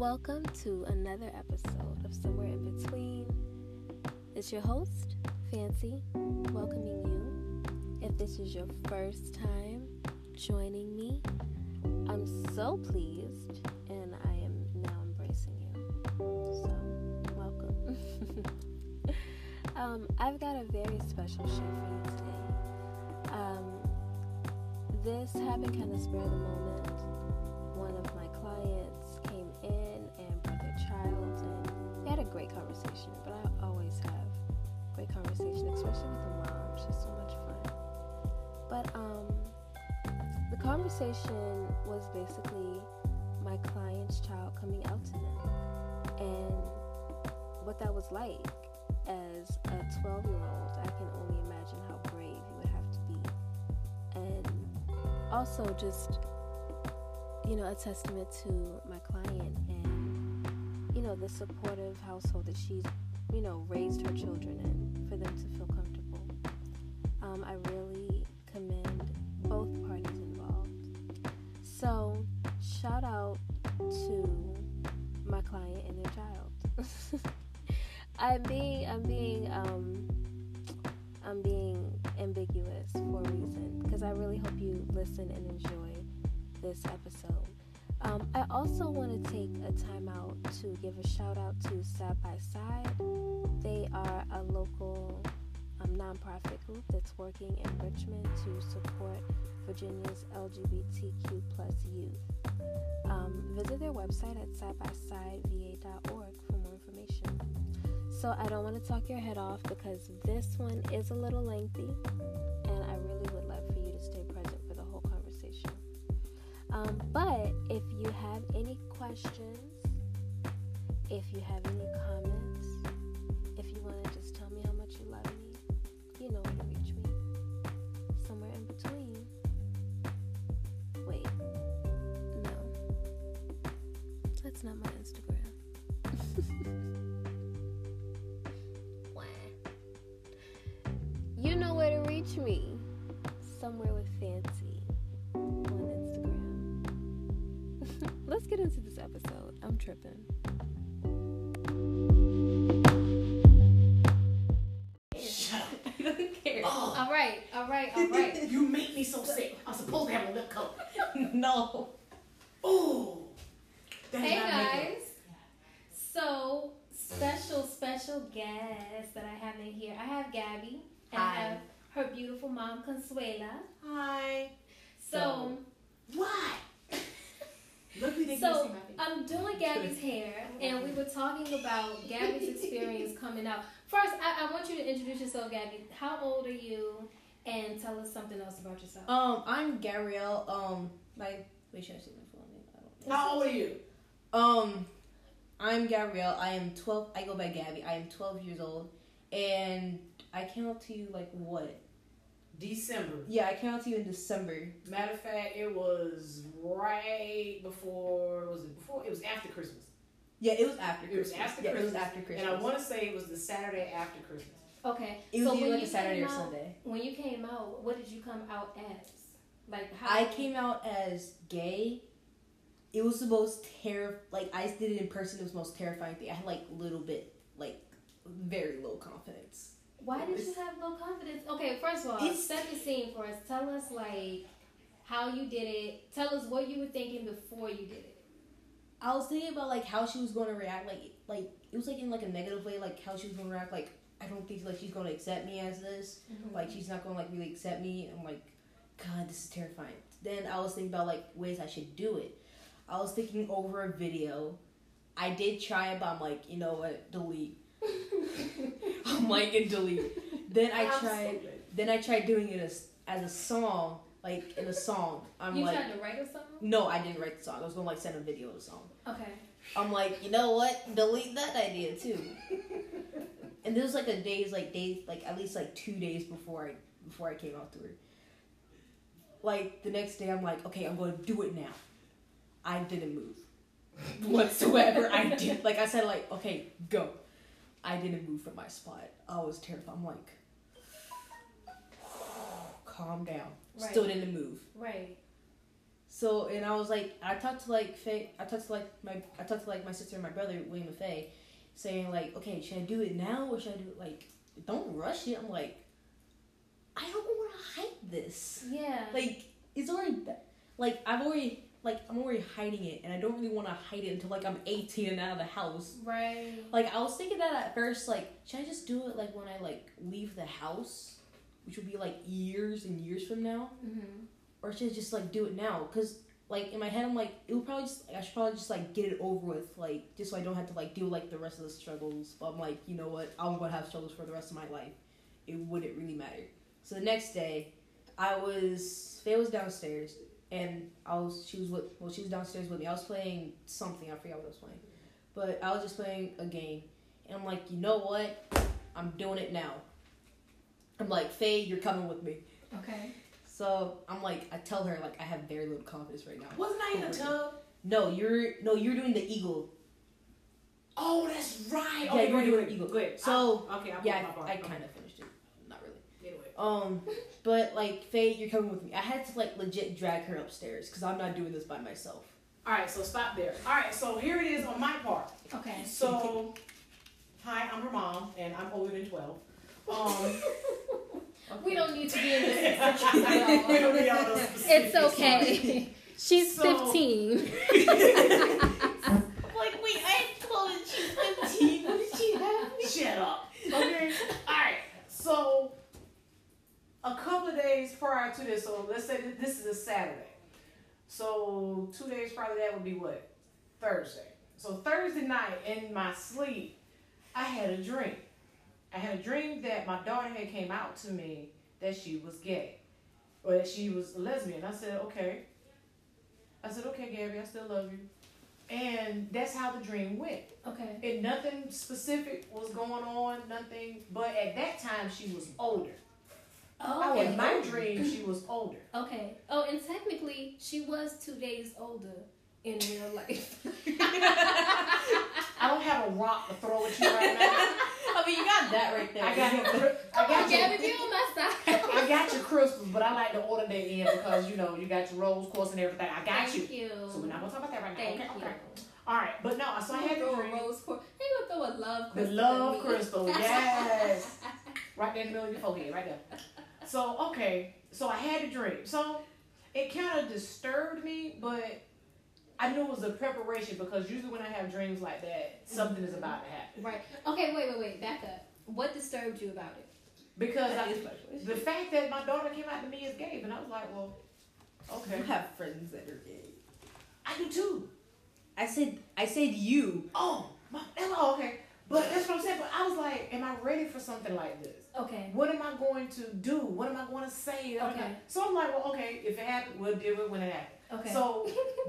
Welcome to another episode of Somewhere in Between. It's your host, Fancy, welcoming you. If this is your first time joining me, I'm so pleased and I am now embracing you. So, welcome. I've got a very special show for you today. This happened kind of spur of the moment. One of my clients came in and brought their child, and we had a great conversation. But I always have great conversation, especially with the mom. She's so much fun. But the conversation was basically my client's child coming out to them, and what that was like. As a 12-year-old, I can only imagine how brave you would have to be, and also just, a testament to my client and, the supportive household that she's, raised her children in for them to feel comfortable. I really commend both parties involved. So, shout out to my client and their child. I'm being ambiguous for a reason, because I really hope you listen and enjoy this episode. I also want to take a time out to give a shout out to Side by Side. They are a local nonprofit group that's working in Richmond to support Virginia's LGBTQ plus youth. Visit their website at sidebysideva.org for more information. So I don't want to talk your head off because this one is a little lengthy, and I really would love for you to stay present for the whole conversation. But if you have any questions, if you have any comments, if you want to just tell me how much you love me, you know where to reach me. Somewhere in between. Wait, no, that's not my Instagram. You know where to reach me. Somewhere with Fancy on Instagram. Let's get into this episode. I'm tripping. Shut up. I don't care. Oh. All right. You make me so sick. I'm supposed to have a lip coat. No. Oh. Hey guys. So, special guest that I have in here. I have Gabby. And Hi. I have her beautiful mom, Consuela. Hi. So what? Look who they So I'm doing Gabby's hair, and we were talking about Gabby's experience coming out. First, I want you to introduce yourself, Gabby. How old are you? And tell us something else about yourself. I'm Gabrielle. Wait, should I say my full name? I don't know. How old are you? I'm Gabrielle. I am 12. I go by Gabby. I am 12 years old, and I came out to you what? December. Yeah, I came out to you in December. Matter of fact, it was right before. Was it before? It was after Christmas. Yeah, it was after It was Christmas. after Yeah, Christmas. it was after Christmas. And I want to say it was the Saturday after Christmas. Okay. It was so either when like you a Saturday came or out, Sunday. When you came out, what did you come out as? Like how? I came out as gay. It was the most I did it in person. It was the most terrifying thing. I had very low confidence. Why did you have low confidence? Okay, first of all, set the scene for us. Tell us how you did it. Tell us what you were thinking before you did it. I was thinking about how she was going to react. It was in a negative way. How she was going to react. I don't think she's going to accept me as this. Mm-hmm. She's not going to really accept me. I'm God, this is terrifying. Then I was thinking about ways I should do it. I was thinking over a video. I did try it, but I'm you know what? Delete. I'm and delete. Then I tried doing it as a song, in a song. You tried to write a song? No, I didn't write the song. I was gonna send a video of the song. Okay. I'm you know what? Delete that idea too. And there was at least 2 days before I came out to her. The next day, I'm okay, I'm going to do it now. I didn't move whatsoever. I did. I said, okay, go. I didn't move from my spot. I was terrified. I'm calm down. Right. Still didn't move. Right. So, and I was like, I talked to like Faye, I talked to like my sister and my brother, William and Faye, saying like, okay, should I do it now or should I do it like, don't rush it. I'm like, I don't want to hide this. Yeah. Like, it's already, like, I'm already hiding it, and I don't really want to hide it until like I'm 18 and out of the house. Right. Like, I was thinking that at first, like, should I just do it like when I like leave the house, which would be like years and years from now, or should I just like do it now? Cause like in my head I'm like, I should probably just like get it over with, like just so I don't have to like deal like the rest of the struggles. But I'm like, you know what? I'm gonna have struggles for the rest of my life. It wouldn't really matter. So the next day, Faye was downstairs, and she was downstairs with me. I was playing something, I forgot what I was playing. But I was just playing a game. And I'm like, you know what? I'm doing it now. I'm like, Faye, you're coming with me. Okay. So I'm like, I tell her like I have very little confidence right now. Wasn't I in the tub? No, you're doing the eagle. Oh, that's right. Yeah, Okay, you're doing the eagle. Good. So I kind of finished it. Not really. Anyway. But like Faye, you're coming with me. I had to like legit drag her upstairs because I'm not doing this by myself. All right, so stop there. All right, so here it is on my part. Okay. So, hi, I'm her mom, and I'm older than 12. We don't need to be in this. We don't need all those specifics. It's okay. She's 15. Like, wait, I told her she's 15. What did she have? Shut up. Okay. All right. So, a couple of days prior to this, so let's say this is a Saturday. So 2 days prior to that would be what? Thursday. So Thursday night in my sleep, I had a dream. I had a dream that my daughter had came out to me that she was gay, or that she was a lesbian. I said, okay. I said, okay, Gabby, I still love you. And that's how the dream went. Okay. And nothing specific was going on, nothing. But at that time, she was older. Oh, In my dream, she was older. Okay. Oh, and technically, she was 2 days older in real life. I don't have a rock to throw at you right now. I mean, you got that right there. I got Gabby, be on my side. I got your crystals, but I like to order them in because you got your rose quartz and everything. I got Thank you. you. So we're not gonna talk about that right now. Thank Okay, you. okay. All right, but no. So I had throw the a dream. rose quartz. They gonna throw a love The crystal. love at me. crystal, yes, right there in the middle of your forehead, right there. So okay, so I had a dream. So it kind of disturbed me, but I knew it was a preparation because usually when I have dreams like that, something is about to happen. Right. Okay. Wait. Back up. What disturbed you about it? Because the fact that my daughter came out to me as gay, and I was like, well, okay. You have friends that are gay. I do too. I said you. Oh, okay. But that's what I'm saying. But I was like, am I ready for something like this? Okay. What am I going to do? What am I going to say? Okay. So I'm like, well, okay, if it happened, we'll deal with it when it happens. Okay. So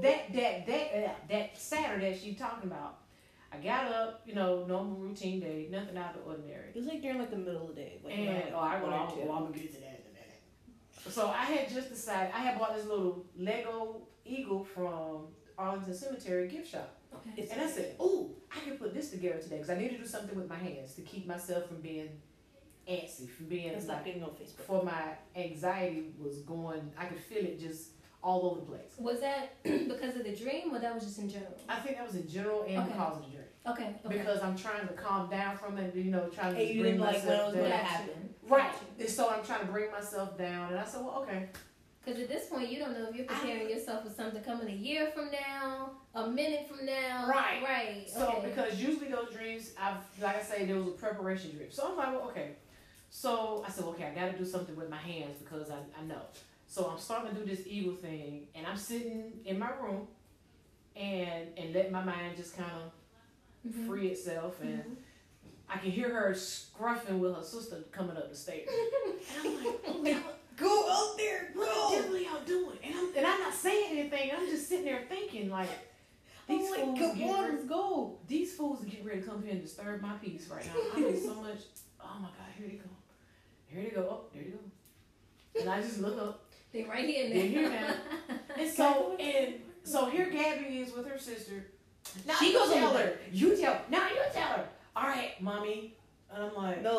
that Saturday she talking about, I got up, normal routine day, nothing out of the ordinary. It was like during like the middle of the day. Like, And I'm gonna get to that in a minute. So I had just decided, I had bought this little Lego eagle from Arlington Cemetery gift shop. Okay. And I said, "Ooh, I can put this together today because I need to do something with my hands to keep myself from being antsy, from being It's not getting on Facebook. For my anxiety was going, I could feel it just all over the place. Was that because of the dream, or that was just in general? I think that was in general and Okay. because of the dream. Okay. Because I'm trying to calm down from it, trying to Hey, you bring didn't like when it myself was down. going to happen. Right. And so I'm trying to bring myself down, and I said, well, okay. Because at this point, you don't know if you're preparing yourself for something coming a year from now, a minute from now. Right. Right. So Okay. because usually those dreams, like I say, there was a preparation dream. So I'm like, well, okay. So I said, okay, I got to do something with my hands because I know. So I'm starting to do this eagle thing, and I'm sitting in my room, and let my mind just kind of free itself, and I can hear her scruffing with her sister coming up the stairs, and I'm like, oh, Go out there, what the devil y'all doing? And I'm not saying anything. I'm just sitting there thinking like, these fools let's go. These fools are getting ready to come here and disturb my peace right now. I'm in so much. Oh my God, here they go. Here they go. Oh, there they go. And I just look up. They right here now. They're here now. And so here Gabby is with her sister. Now She goes tell over her. You tell. Now you tell her. All right, mommy. And I'm like, No,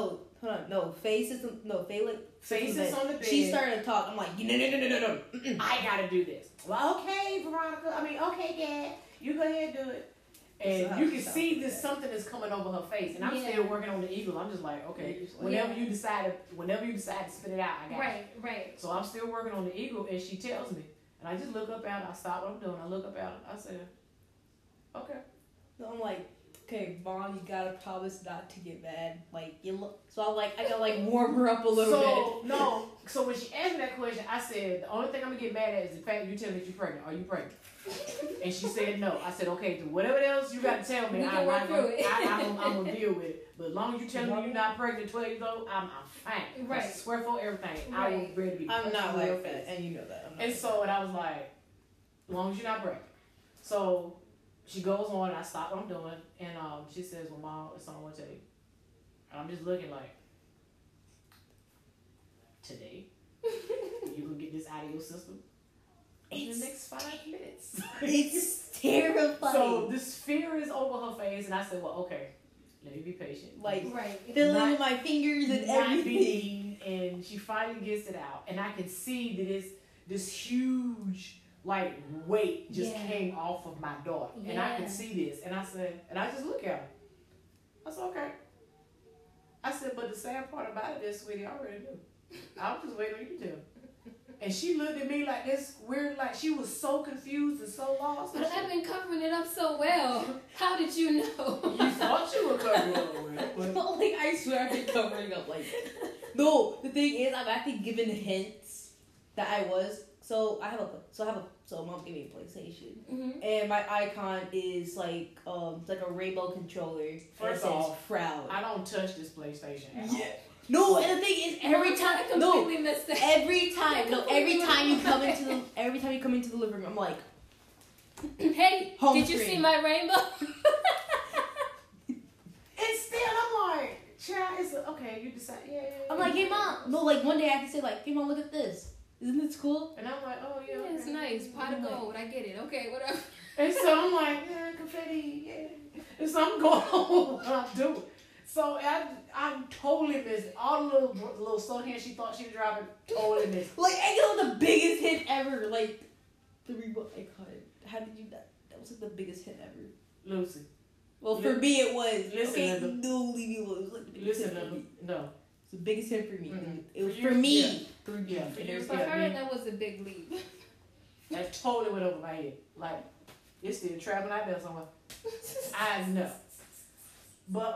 hold on. No, Faye sits on, no, Faye like Faye sits on the bed. She started to talk. I'm like, no. Mm-mm. I gotta do this. Well, okay, Veronica. Okay, Dad. You go ahead and do it. And you can see that something is coming over her face. And I'm still working on the eagle. I'm just like, okay, whenever you decide to spit it out, I got it. Right. So I'm still working on the eagle, and she tells me. And I just look up at her. I stop what I'm doing. I look up at her. I say, okay. So I'm like, okay, Vaughn, you gotta promise not to get mad. Like, you look. So I'm like, I gotta like warm her up a little bit. No. So when she asked me that question, I said, the only thing I'm gonna get mad at is the fact that you tell me that you're pregnant. Are you pregnant? And she said no. I said, okay, so whatever else you got to tell me, I'm gonna deal with it. But as long as you tell me you're not pregnant, 12 years old, I'm fine. Right. I swear for everything. Right. I will ready to be. I'm not like that, and you know that. And so, and I was like, as long as you're not pregnant. So she goes on, and I stop what I'm doing, and she says, well, Mom, it's something I want to tell you. And I'm just looking like, today, you can get this out of your system in the next 5 minutes. It's terrifying. So this fear is over her face, and I said, well, okay, let me be patient. Like, Right. fiddling with my fingers and Not everything. being, and she finally gets it out, and I can see that it's this huge like weight just came off of my daughter, and I can see this, and I said, and I just look at her. I said, okay. I said, but the sad part about it is, sweetie, I already knew. I was just waiting on you to tell me. And she looked at me like this weird, like she was so confused and so lost. But I've been covering it up so well. How did you know? You thought you were covering up with it. Like, I swear I've been covering up like that. No, the thing is, I've actually given hints that I was. So mom gave me a PlayStation, and my icon is like it's like a rainbow controller. First and it off, says proud. I don't touch this PlayStation at all. No, and the thing is, every time you come into the living room, I'm like, hey, home did you screen. see my rainbow? And still, I'm like, child, it's okay. You decide, I'm like, hey mom. No, like one day I can say like, hey mom, look at this. Isn't this cool? And I'm like, oh yeah, Yeah, it's nice. Pot of gold. I get it. Okay, whatever. And so I'm like, yeah, confetti, yeah. And so I'm going on what I'm doing. So I totally missed it. All the little slow hands she thought she was driving, totally missed it. Like, I got the biggest hit ever. Like, the remote icon. How did you that? That was like the biggest hit ever. Lucy. Well, for me it was. Listen, okay, Linda. no, leave me alone. It was like the biggest Listen, hit for me. no. It's the biggest hit for me. Mm-mm. It was For for you, me. yeah. For me. Yeah, for you. For her, that was a big leap. That totally went over my head. Like, it's still traveling out there somewhere. I know. But,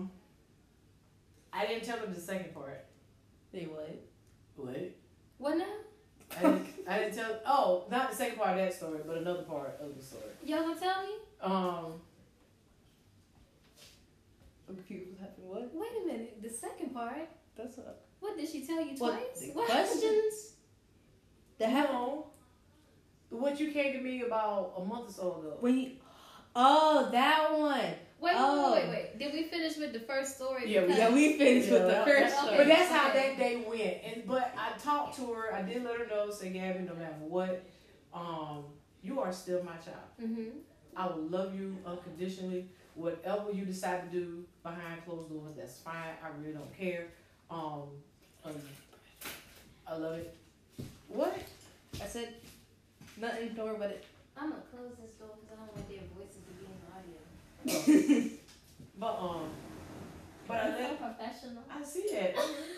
I didn't tell her the second part. Say what? What? What now? I didn't tell. Oh, not the second part of that story, but another part of the story. Y'all gonna tell me? I'm confused. What happened? What? Wait a minute. The second part. That's up. What did she tell you What? twice? The What? questions? That happened. No. What you came to me about a month or so ago. When you. Oh, that one. Wait. Did we finish with the first story? Yeah, Because- we finished with the first Okay. story. But that's how Okay. that day went. But I talked to her. I did let her know, say, Gabby, no matter what, you are still my child. Mhm. I will love you unconditionally. Whatever you decide to do behind closed doors, that's fine. I really don't care. I love it. What? I said nothing. Don't worry about it. I'm gonna close this door because I don't want their voices to be in the audio. But I let. So professional. I see that.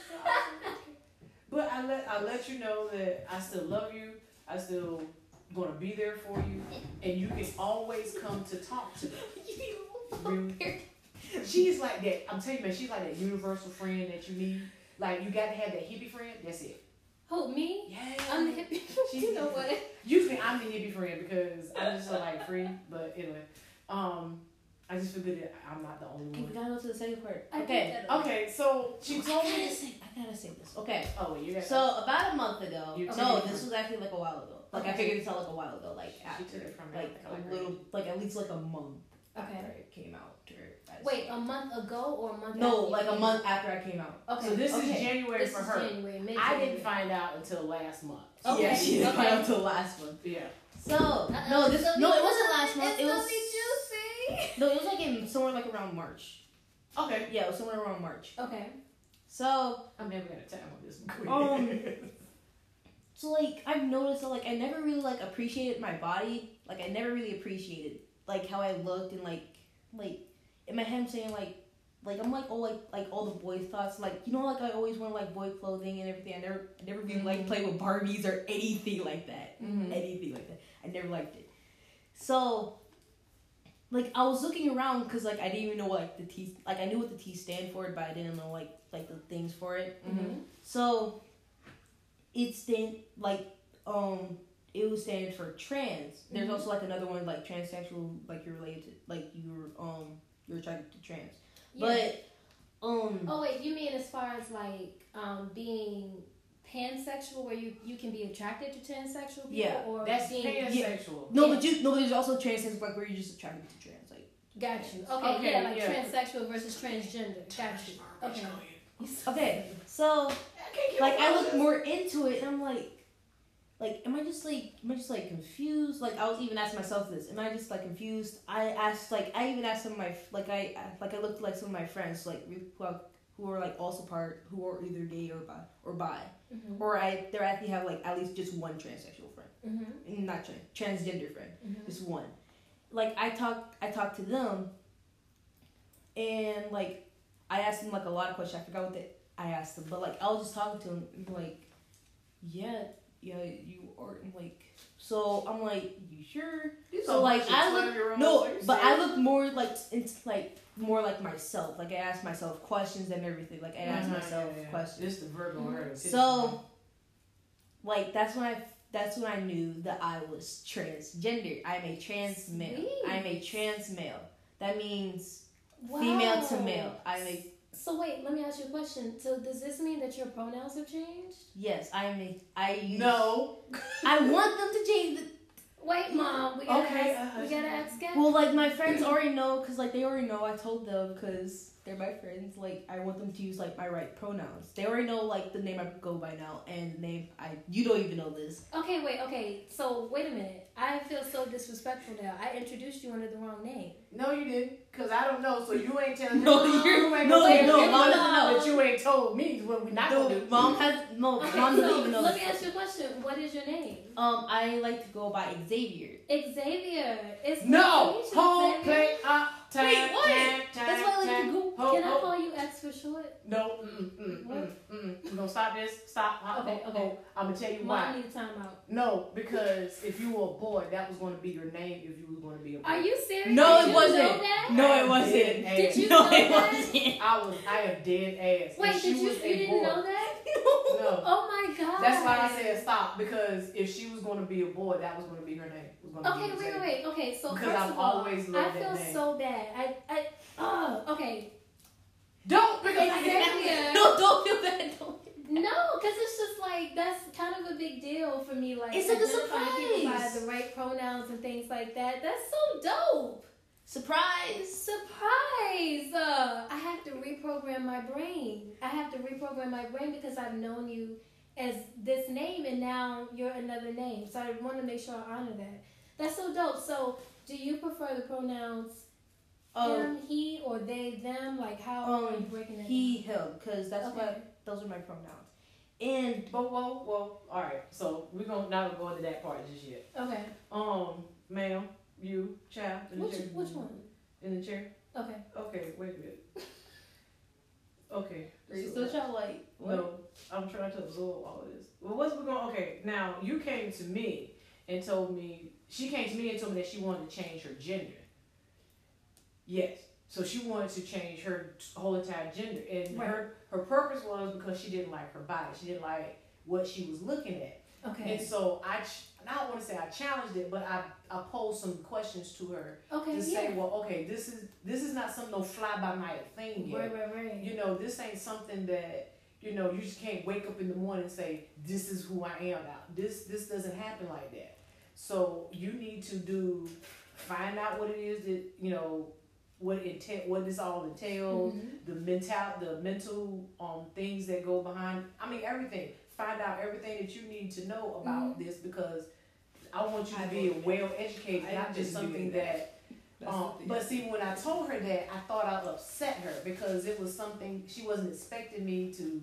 But I let you know that I still love you. I still gonna be there for you, and you can always come to talk to me. Really. She's like that. I'm telling you, man. She's like that universal friend that you need. Like you got to have that hippie friend. That's it. Who, me? Yeah. I'm the hippie. You know what? Usually I'm the hippie friend because I'm just so like free. But anyway, I just feel good that I'm not the only Okay, we one. gotta go to the second part. I Okay. picked that up. Okay, so she told me. I gotta say this. Okay. Oh, wait, you got. So about a month ago. You took No, it this from- was actually like a while ago. Like I Okay. figured this out like a while ago. Like She after, took it from me, like like a little, like at least like a month after Okay. it came out. To her. Wait, a month ago or a month? No, after like you a came month after I came out. out? Okay. So this is okay. January This for is her. January, I mid-January. didn't find out until last month. Okay. Yeah, she didn't okay. find out until last month. Yeah. So Uh-oh, no, this it's no, gonna it be wasn't juicy. last month. It's It gonna was be juicy. no, it was like in somewhere like around March. Okay. Yeah, it was somewhere around March. Okay. So I'm never gonna time on this one. So, like, I've noticed that, like, I never really, like, appreciated my body. Like, I never really appreciated, like, how I looked and, like, in my head I'm saying, like, I'm, like, all, like, all the boy thoughts. Like, you know, like, I always wear, like, boy clothing and everything. I never really, like, play with Barbies or anything like that. Mm-hmm. Anything like that. I never liked it. So, like, I was looking around because, like, I didn't even know, like, the T... Like, I knew what the T stand for, but I didn't know, like the things for it. Mm-hmm. So... it would stand for trans. There's also like another one like transsexual, like you're related to, like you're attracted to trans. Yeah. But oh wait, you mean as far as like being pansexual, where you can be attracted to transsexual people? Yeah, or that's being pansexual. no, but there's also transsexual, like where you're just attracted to trans, like. Got you. Okay, Okay, yeah, like yeah. transsexual versus transgender. Got you. Okay. Okay, so like I looked more into it, and I'm like, am I just confused? Like I was even asking myself this: am I just like confused? I even asked some of my I looked like some of my friends who are like also who are either gay or bi, Mm-hmm. or they actually have like at least just one transsexual friend, Mm-hmm. not transgender friend, Mm-hmm. just one. Like I talked to them, and like I asked them like a lot of questions. I forgot what I asked them, but like I was just talking to them, like, yeah, you are, and like, so I'm like, you sure? So like I look more like it's like more like myself. Like I ask myself questions and everything. Like I ask myself questions. It's the verbal hurdle. So, like that's when I knew that I was transgender. I'm a trans male. Sweet. I'm a trans male. That means Wow. female to male. So wait, let me ask you a question. So does this mean that your pronouns have changed? Yes, I No. I want them to change. Wait, Mom, we gotta ask Gab. Well, like my friends already know, cause like they already know. I told them, cause they're my friends. Like I want them to use like my right pronouns. They already know like the name I go by now, and the name you don't even know this. Okay. So wait a minute. I feel so disrespectful now. I introduced you under the wrong name. No, you didn't, cause I don't know. So you ain't telling me. No, you ain't no, telling no, me Mom doesn't know. that you ain't told me what we not gonna do. Mom Okay, Mom so doesn't even know. let this. me ask you a question. What is your name? I like to go by Xavier. Xavier. It's No. nice to meet you, Hold, Xavier. play, up, time, Wait, what? time, That's why I like to go. Hold, Can I hold. call you X for short? No. You gonna stop this? Stop. Okay. I'm gonna tell you Mom, why. I need a timeout. No, because if you were a boy, that was going to be your name. If you were going to be a boy. Are you serious? No, Did it you wasn't. know that? No, it wasn't. Did you No, know it that? wasn't. I am dead ass. Wait, If she did you? was You a didn't boy, know that? No. Oh my god. That's why I said stop, because if she was going to be a boy, that was going to be her name. It was gonna Okay, be Xavier. wait. Okay, so Because first I've of all, always I loved feel that name. so bad. Okay. Don't, because Xavier. No, don't feel bad. Don't. No, because it's just like that's kind of a big deal for me. Like It's like a identifying people by surprise. the right pronouns and things like that. That's so dope. Surprise. Surprise! I have to reprogram my brain. Because I've known you as this name, and now you're another name. So I want to make sure I honor that. That's so dope. So, do you prefer the pronouns him, he, or they, them? Like, how are you breaking it? He, him, because that's Okay. what those are my pronouns. And But whoa. All right. So we're gonna not go into that part just yet. Okay. Ma'am, you, child, in the chair. Which one? In the chair. Okay. Okay. Wait a minute. Okay. are you still trying to like what? No, I'm trying to absorb all of this. Well, what's we going? Okay, now you came to me and told me she came to me and told me that she wanted to change her gender. Yes, so she wanted to change her whole entire gender, and Right. her purpose was because she didn't like her body. She didn't like what she was looking at, Okay. and so I don't want to say I challenged it, but I posed some questions to her Okay. to Yeah. say, well, okay, this is not some no fly by night thing yet. Right. You know, this ain't something that, you know, you just can't wake up in the morning and say, this is who I am now. This doesn't happen like that. So you need to find out what it is that, you know, what this all entails, Mhm. the mental things that go behind, I mean everything. Find out everything that you need to know about this, because I want you to be well educated, not just something that But see, when I told her that, I thought I upset her because it was something she wasn't expecting me to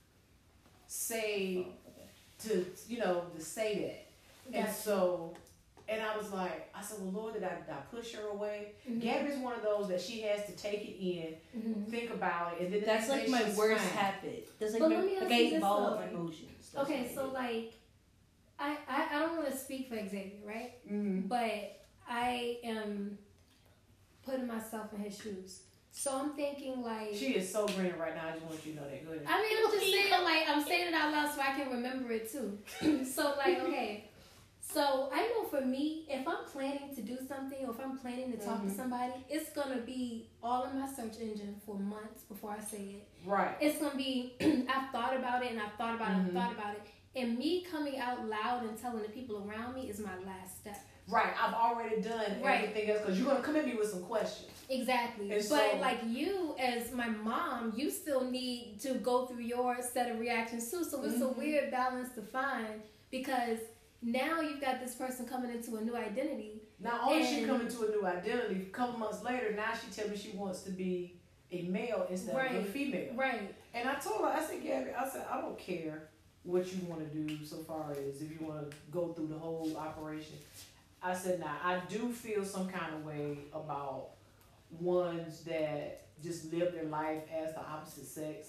say, to say that. And so, and I was like, I said, well, Lord, did I push her away? Mm-hmm. Gabby's one of those that she has to take it in, think about it, and then the That's next like day my she's worst fine. habit. That's like But my, let me ask like you I this, follow though. up my emotions. That's Okay, what I so do. like, I don't want to speak for Xavier, right? Mm-hmm. But I am putting myself in his shoes. So I'm thinking like, She is so green right now. I just want you to know that. Go ahead. I mean, I'm just saying, like, I'm saying it out loud so I can remember it too. So, like, okay. So, I know for me, if I'm planning to do something or if I'm planning to talk to somebody, it's going to be all in my search engine for months before I say it. Right. It's going to be, I've thought about it and I've thought about it and I've thought about it. And me coming out loud and telling the people around me is my last step. Right. I've already done everything else because you're going to come at me with some questions. Exactly. And But so- like you, as my mom, you still need to go through your set of reactions too. So it's a weird balance to find because now you've got this person coming into a new identity. Not only she coming to a new identity, a couple months later, now she tell me she wants to be a male instead of a female. Right. And I told her, I said, Gabby, I don't care what you want to do so far as if you want to go through the whole operation. I said, now, I do feel some kind of way about ones that just live their life as the opposite sex.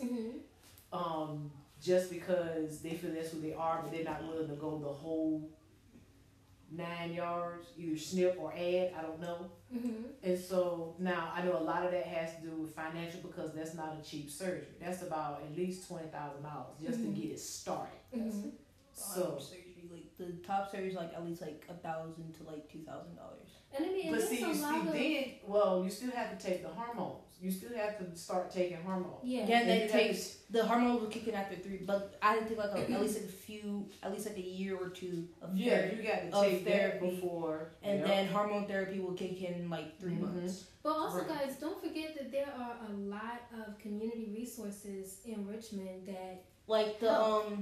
Just because they feel that's who they are, but they're not willing to go the whole 9 yards, either snip or add, I don't know. And so now I know a lot of that has to do with financial because that's not a cheap surgery. That's about at least $20,000 just to get it started. So, surgery, like the top surgery is like at least like $1,000 to like $2,000. And I mean, but it's see, a you lot of, you still have to take the hormones. You still have to start taking hormones. yeah. Yeah, And that you takes the hormones will kick in after 3, but I think like at least like a year or two of Yeah, therapy, you got to of take that therapy. before. and Yep. then hormone therapy will kick in like 3 months. But also, Right. guys, don't forget that there are a lot of community resources in Richmond that Like the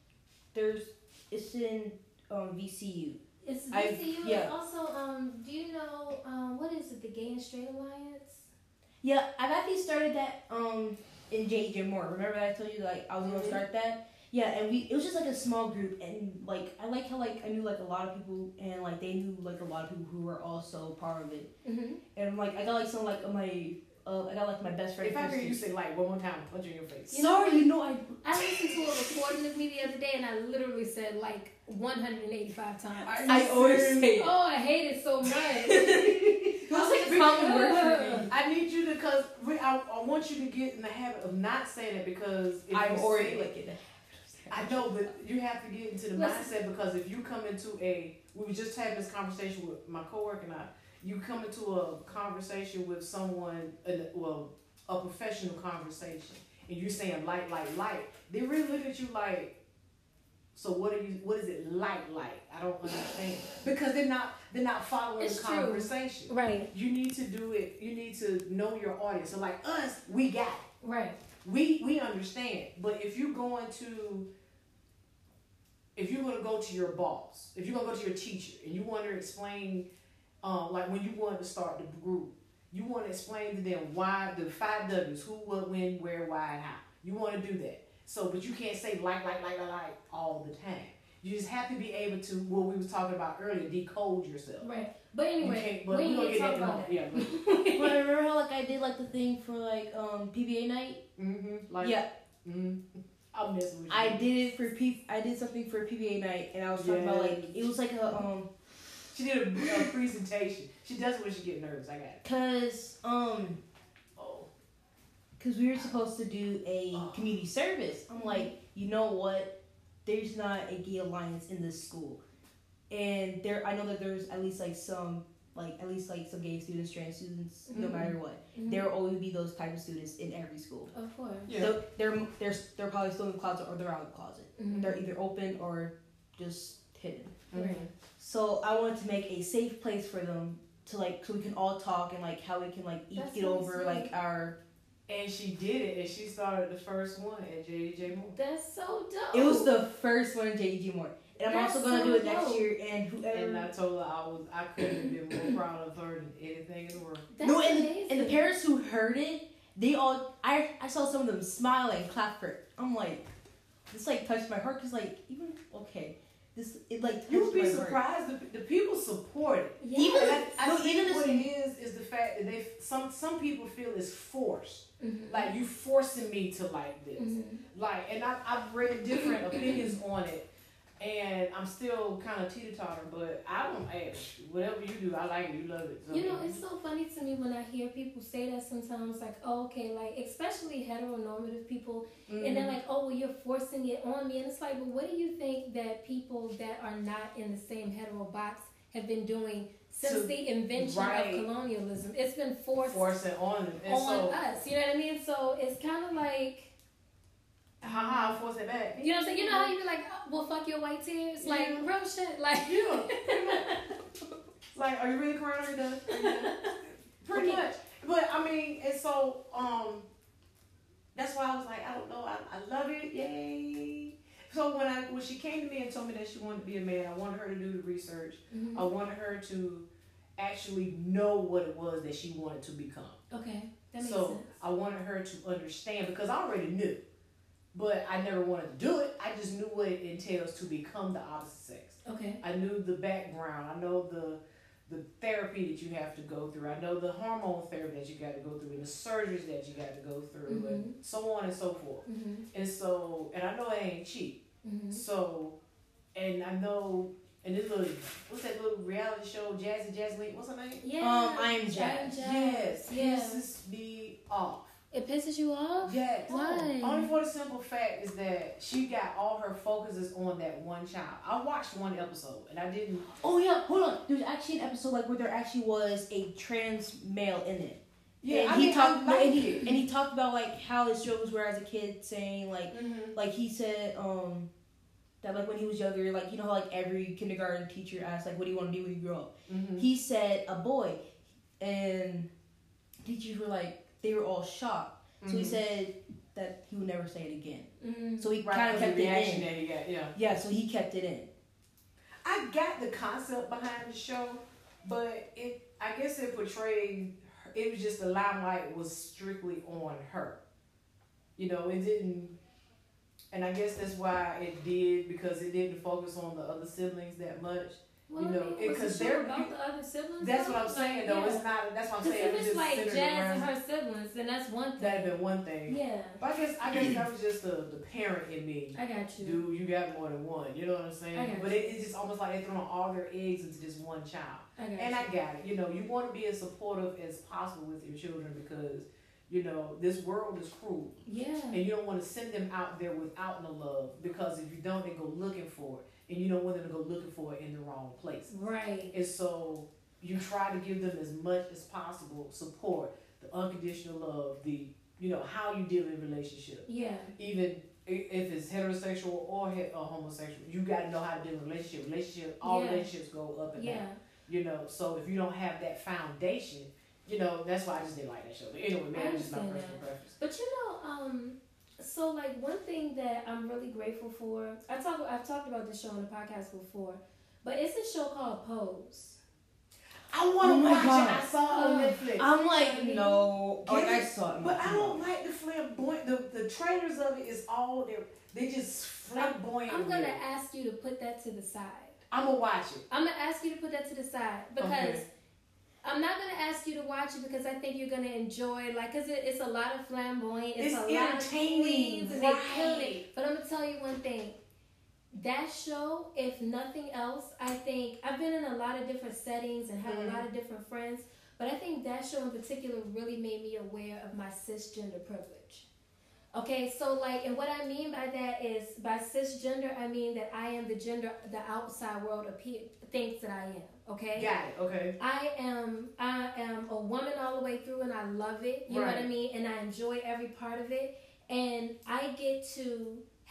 it's in VCU. it's I've- VCU. yeah. And also, do you know what is it? The Gay and Straight Alliance. Yeah, I've actually started that in J.J. Moore. Remember that I told you like I was gonna start that? Yeah, and it was just like a small group, and like I like how like I knew like a lot of people, and like they knew like a lot of people who were also part of it, and like I got like some like my I got like my best friend. If I hear Kristen. you say like one more time, punch in your face. Sorry, I listened to a recording of me the other day, and I literally said like 185 times. I always say it. Oh, I hate it so much. It was like a common word for me. I need you to, because I want you to get in the habit of not saying it because if I'm you already say like it, it. I know, but you have to get into the Listen. mindset because if you come into we were just having this conversation with my coworker and I, you come into a conversation with someone, a professional conversation, and you're saying light, they really look at you like, so what is it like? I don't understand. Because they're not following It's the true. conversation. Right, You need to do it, you need to know your audience. So like us, we got it. right. We understand. But if you're going to go to your boss, if you're going to go to your teacher and you want to explain, like when you wanted to start the group, you want to explain to them why the 5 W's, who, what, when, where, why, and how. You want to do that. So, but you can't say like all the time. You just have to be able to, what we was talking about earlier, decode yourself. Right. But anyway, But we we ain't gonna here to get talk that about in a that. moment. Yeah. But I remember how like I did like the thing for like PBA night. Like, Yeah, I'm messing with you. I did it for I did something for PBA night, and I was talking about like it was like a She did a presentation. She does it when she get nervous. I got it. cause Oh. cause we were supposed to do a community service. I'm like, you know what? There's not a gay alliance in this school, and I know that there's at least some gay students, trans students, no matter what. There will always be those type of students in every school. Of course. Yeah. So they're probably still in the closet or they're out of the closet. They're either open or just hidden. Right. So I wanted to make a safe place for them to like, so we can all talk and like how we can like each That's get so over sweet. like our. And she did it, and she started the first one at J.J. Moore. That's so dope. It was the first one in J.G. Moore, And I'm That's also gonna so do it next dope. year. And whoever. And I told her I couldn't have been more proud of her than anything in the world. That's amazing. And the parents who heard it, they all, I saw some of them smile and clap for it. I'm like, this like touched my heart because like even it like touched You would be my heart. surprised the people support it. Yeah. Even And I no, think even what this- it is the fact that they some people feel it's forced. Mhm. Like you forcing me to like this. Mhm. Like, and I've read different opinions on it, and I'm still kind of teeter-totter, but I don't ask. Whatever you do, I like it, you love it. So, You know, it's so funny to me when I hear people say that sometimes, like, oh, okay, like, especially heteronormative people, and they're like, oh, well, you're forcing it on me. And it's like, but what do you think that people that are not in the same hetero box have been doing since So- the invention right. of colonialism? It's been forced forcing on them. And on so, us. You know what I mean? So it's kind of like, haha, force it back. you know what I'm saying? You know how you be like, oh, well, fuck your white tears? Like, Yeah. real shit. Like, Yeah. Like, are you really crying? Are you done? Are you done? Pretty Okay. much. But I mean, and so that's why I was like, I don't know, I love it, yay. So when she came to me and told me that she wanted to be a man, I wanted her to do the research. Mhm. I wanted her to actually know what it was that she wanted to become. Okay, that makes So sense. I wanted her to understand because I already knew, but I never wanted to do it. I just knew what it entails to become the opposite sex. Okay. I knew the background. I know the therapy that you have to go through. I know the hormone therapy that you got to go through and the surgeries that you got to go through and so on and so forth. Mhm. And so, and I know it ain't cheap. Mhm. So, and I know, and this little, what's that little reality show, Jazzy, what's her name? Yeah. I Am Jazz. Yes, Yeah. pisses me off. It pisses you off? Yes. Why? Only for the simple fact is that she got all her focuses on that one child. I watched one episode and I didn't. Oh yeah, hold on. There's actually an episode like where there actually was a trans male in it. Yeah, and I he mean, talked I like and it. he talked about like how his struggles were as a kid, saying like Mm-hmm. like he said that like when he was younger, like you know how like every kindergarten teacher asks like what do you want to be when you grow up? Mm-hmm. He said a boy, and teachers were like they were all shocked. So he said that he would never say it again. Mhm. So he right, kind of kept the it reaction in. that he got, yeah. Yeah, so he kept it in. I got the concept behind the show, but I guess it portrayed, it was just the limelight was strictly on her. You know, it didn't, and I guess that's why it did, because it didn't focus on the other siblings that much. Well, You I know, mean, it- was 'cause the show they're- about the other siblings. That's though? what I'm saying, though. Like, It's not, that's what I'm Because saying. if It was it's just like centered Jazz around, and her siblings, then that's one thing. that'd been one thing. Yeah, But I guess that was just the parent in me. I got you. Dude, you got more than one. You know what I'm saying? I got But you. it's just almost like they're throwing all their eggs into just one child. I got And you. I got it. You know, you want to be as supportive as possible with your children because, you know, this world is cruel. Yeah. And you don't want to send them out there without no love because if you don't, they go looking for it. And you don't want them to go looking for it in the wrong place. Right. And so you try to give them as much as possible support, the unconditional love, the, you know, how you deal in relationships. Yeah. Even if it's heterosexual or homosexual, you got to know how to deal with relationship. All Yeah. relationships go up and Yeah. down. You know, so if you don't have that foundation, you know, that's why I just didn't like that show. But anyway, man, it's just my understand personal preference. But you know, so like one thing that I'm really grateful for, I've talked about this show on the podcast before, but it's a show called Pose. I want to Oh my watch God. it. I saw it on Netflix. I'm like, no. Get Like, I it? saw it. But I don't like the flamboyant. The trailers of it is all they just flamboyant. I'm gonna with it. ask you to put that to the side. I'm gonna watch it. I'm gonna ask you to put that to the side because Okay. I'm not gonna ask you to watch it because I think you're gonna enjoy cause it's a lot of flamboyant, it's It's a lot of entertaining, queens and they killed right. it. But I'm gonna tell you one thing. That show, if nothing else, I think I've been in a lot of different settings and have a lot of different friends, but I think that show in particular really made me aware of my cisgender privilege. Okay, so like, and what I mean by that is, by cisgender, I mean that I am the gender the outside world thinks that I am. Okay. Got it. Okay. I am a woman all the way through, and I love it. You know what I Right. mean, and I enjoy every part of it, and I get to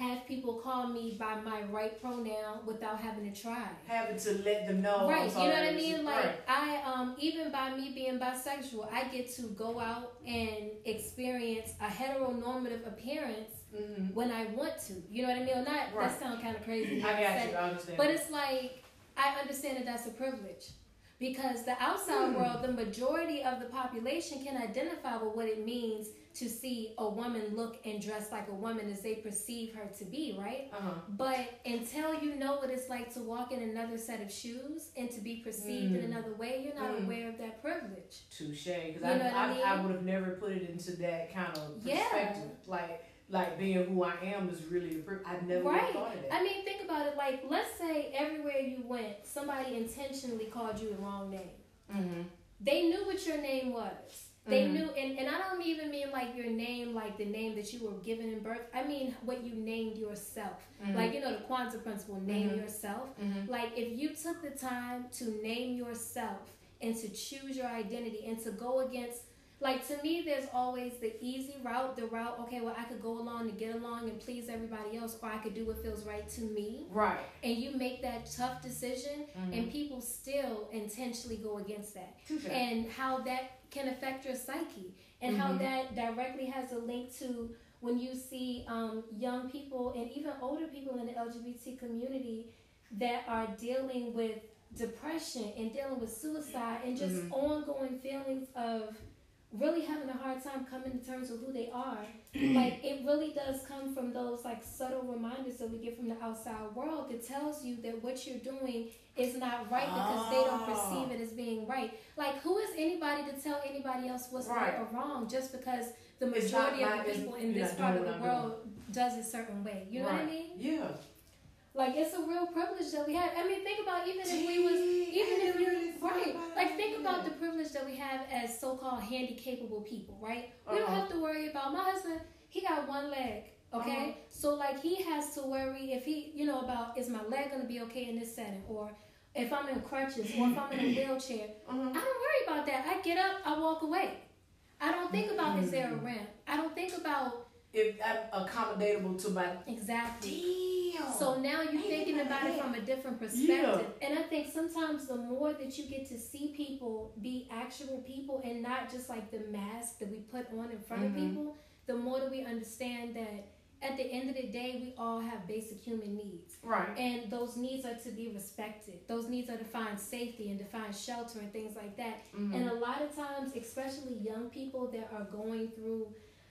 have people call me by my right pronoun without having to try. Having to let them know. Right, I'm you sorry, know what I mean? Like, right. I, even by me being bisexual, I get to go out and experience a heteronormative appearance when I want to. You know what I mean? Or not, Right. that sounds kind of crazy. I got you, I understand. But it's like, I understand that that's a privilege. Because the outside world, the majority of the population can identify with what it means to see a woman look and dress like a woman as they perceive her to be, right? But until you know what it's like to walk in another set of shoes and to be perceived in another way, you're not aware of that privilege. Touche. Because You know what I mean? I would have never put it into that kind of perspective. Like being who I am is really I never would have thought of that. I mean, think about it. Like, let's say everywhere you went, somebody intentionally called you the wrong name. They knew what your name was. They knew, and I don't even mean like your name, like the name that you were given in birth. I mean what you named yourself. Like, you know, the Kwanzaa principle, name yourself. Like, if you took the time to name yourself and to choose your identity and to go against, like, to me, there's always the easy route, the route, okay, well, I could go along to get along and please everybody else, or I could do what feels right to me. Right. And you make that tough decision, and people still intentionally go against that. Touche. And how that can affect your psyche, and how that directly has a link to when you see young people and even older people in the LGBT community that are dealing with depression and dealing with suicide and just ongoing feelings of really having a hard time coming to terms with who they are. Like, it really does come from those like subtle reminders that we get from the outside world that tells you that what you're doing is not right because they don't perceive it as being right. Like, who is anybody to tell anybody else what's right or wrong just because the majority of the people in this part of the world does a certain way? You know what I mean? Yeah. Like, it's a real privilege that we have. I mean, think about even if we was, even if you're, right, like, think about the privilege that we have as so-called handy-capable people, right? We don't have to worry about, my husband, he got one leg, okay? So, like, he has to worry if he, you know, about, is my leg going to be okay in this setting? Or if I'm in crutches, or if I'm in a wheelchair. I don't worry about that. I get up, I walk away. I don't think about, is there a ramp? I don't think about, if I'm accommodatable to my... Exactly. So now you're thinking about it from a different perspective. And I think sometimes the more that you get to see people be actual people and not just like the mask that we put on in front of people, the more that we understand that at the end of the day, we all have basic human needs. Right. And those needs are to be respected. Those needs are to find safety and to find shelter and things like that. And a lot of times, especially young people that are going through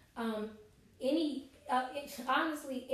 honestly,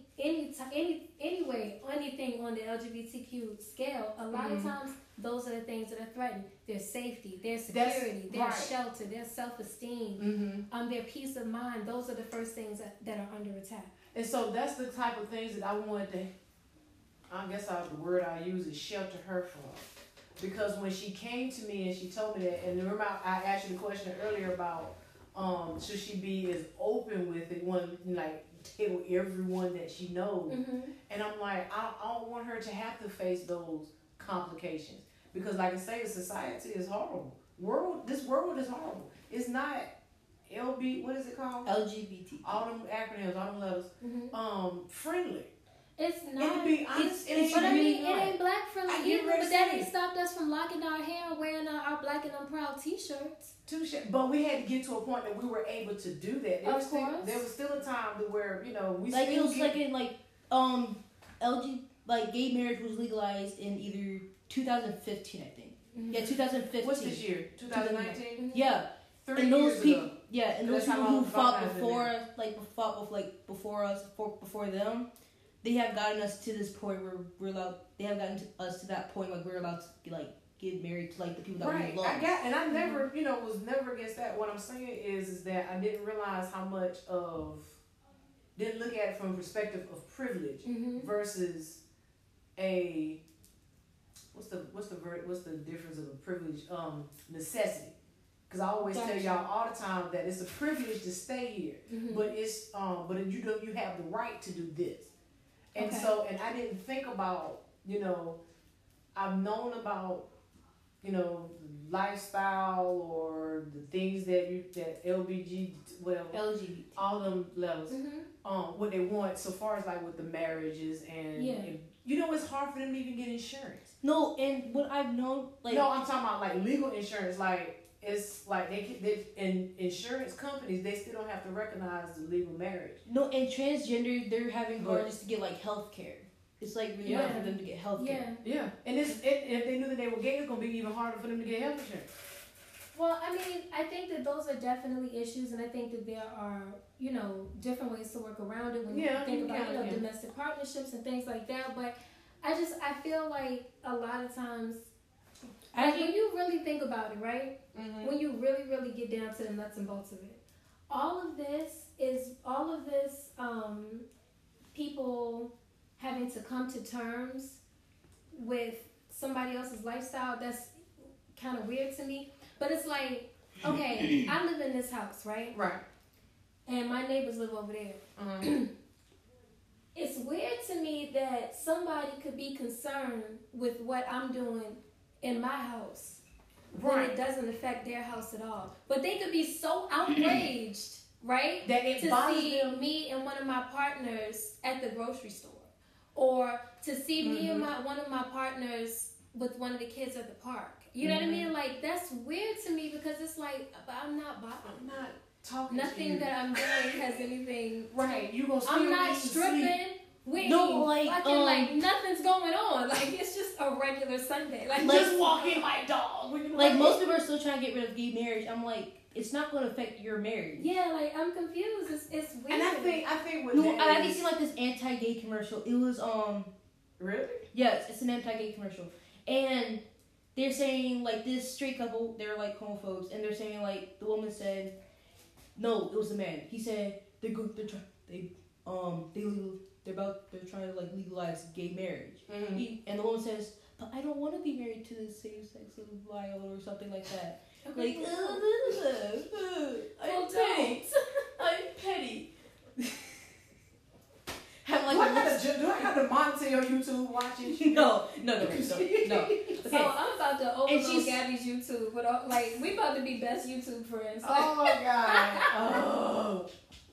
anything on the LGBTQ scale, a lot of times those are the things that are threatened. Their safety, their security, their shelter, their self-esteem, their peace of mind. Those are the first things that are under attack. And so that's the type of things that I wanted to, I guess the word I use is shelter her from. Because when she came to me and she told me that, and remember I asked you the question earlier about should she be as open with it when, like, tell everyone that she knows. And I'm like, I don't want her to have to face those complications. Because, like I say, the society is horrible. This world is horrible. It's not what is it called? LGBT. All them acronyms, all them letters. Friendly. It's And not. to be honest, But I mean, it ain't black friendly I get either. what But you're that saying. ain't stopped us from locking our hair and wearing our Black and I'm Proud T-shirts. Touche. But we had to get to a point that we were able to do that. There was still a time to where, you know, we like, still it was like in like LG, like, gay marriage was legalized in either 2015, I think. Yeah, 2015. What's this year? 2019? Yeah. 3 And those years people, ago. yeah, and those That's people how who long fought Valentine's before been us, before us, before them, they have gotten us to this point where we're allowed. They have gotten us to that point where we're allowed to get married to like the people that we love. And I never, was never against that. What I'm saying is that I didn't realize how much didn't look at it from a perspective of privilege versus a what's the difference of a privilege necessity. Because I always tell y'all all the time that it's a privilege to stay here, but it's but you have the right to do this, and so I didn't think about I've known about lifestyle or or the things that LBG, whatever, LGBT. all them levels, Mm-hmm. what they want so far as like with the marriages and, Yeah. and you know it's hard for them to even get insurance. No, and what I've known, like, No, I'm talking about like legal insurance. Like it's like they in insurance companies they still don't have to recognize the legal marriage. no, and transgender, they're having hard But- just to get like health care. It's like really Yeah. hard for them to get health care. Yeah. Yeah, and if they knew that they were gay, it's gonna be even harder for them to get health insurance. Well, I mean, I think that those are definitely issues, and I think that there are, you know, different ways to work around it when Yeah, you think you about, can, you know, yeah. domestic partnerships and things like that. But I feel like a lot of times, like when you really think about it, right? Mm-hmm. When you really, really get down to the nuts and bolts of it, all of this, people having to come to terms with somebody else's lifestyle, that's kind of weird to me. But it's like, okay, I live in this house, right? Right. And my neighbors live over there. Uh-huh. It's weird to me that somebody could be concerned with what I'm doing in my house when it Right. doesn't affect their house at all. But they could be so outraged, right? That it To bothers see them. me and one of my partners at the grocery store. Or to see me and one of my partners with one of the kids at the park. You know what I mean? Like, that's weird to me because it's like, but I'm not bothered. I'm not talking to Nothing you. that I'm doing has anything. Right. You gonna still I'm not need to stripping. sleep. We ain't No, even like, fucking like nothing's going on. Like it's just a regular Sunday. Like Just walk in like dog. When you Like, most people are still trying to get rid of gay marriage. I'm like, it's not going to affect your marriage. yeah, like I'm confused. It's weird. And I think with No, that I've is- seen like this anti-gay commercial. It was really. yes, it's an anti-gay commercial, and they're saying like this straight couple, they're like homophobes, and they're saying like the woman said, no, it was the man. He said they're trying to like legalize gay marriage. Mm-hmm. And the woman says, but I don't want to be married to the same-sex lifestyle or something like that. Like, I'm petty. I'm petty. Have like Do I have to monitor your YouTube watching? no. Okay. So I'm about to And overload she's- Gabby's YouTube, but like we about to be best YouTube friends. Like, Oh my god. Oh.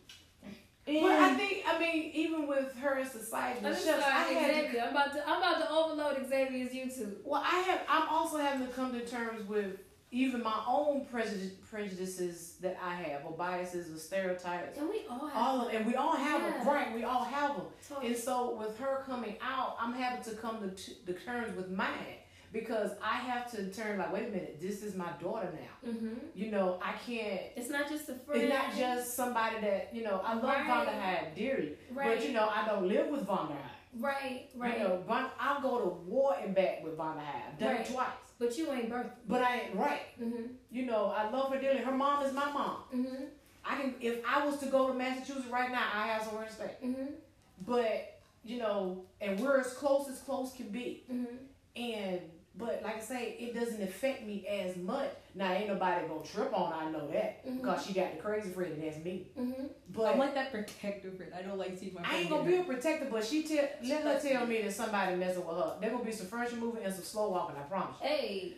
But I mean, even with her in society, I'm shucks, sorry, I had to, Xavier. I'm about to overload Xavier's YouTube. well, I'm also having to come to terms with even my own prejudices that I have, or biases, or stereotypes. And we all have. All of, and we all have them, Yeah. right? We all have them. Totally. And so with her coming out, I'm having to come to the terms with mine, because I have to turn like, wait a minute, this is my daughter now. Mm-hmm. You know, I can't. It's not just a friend. It's not just somebody that, you know, I love Right. Vonda Hyde dearly, Right. but you know, I don't live with Vonda Hyde. Right. Right. You know, I'll go to war and back with Vonda Hyde. I've done Right. it twice. But you ain't birthday. But I ain't right. Mm-hmm. You know, I love her dearly. Her mom is my mom. Mm-hmm. I can, if I was to go to Massachusetts right now, I have somewhere to stay. Mm-hmm. But, you know, and we're as close can be. Mm-hmm. But like I say, it doesn't affect me as much. Now, ain't nobody gonna trip on her, I know that. Mhm. Because she got the crazy friend, and that's me. Mm-hmm. But I'm like that protective friend. I don't like seeing my friend. I ain't gonna be a protector, but let her tell me that somebody messing with her. There gonna be some furniture moving and some slow walking, I promise you. Hey.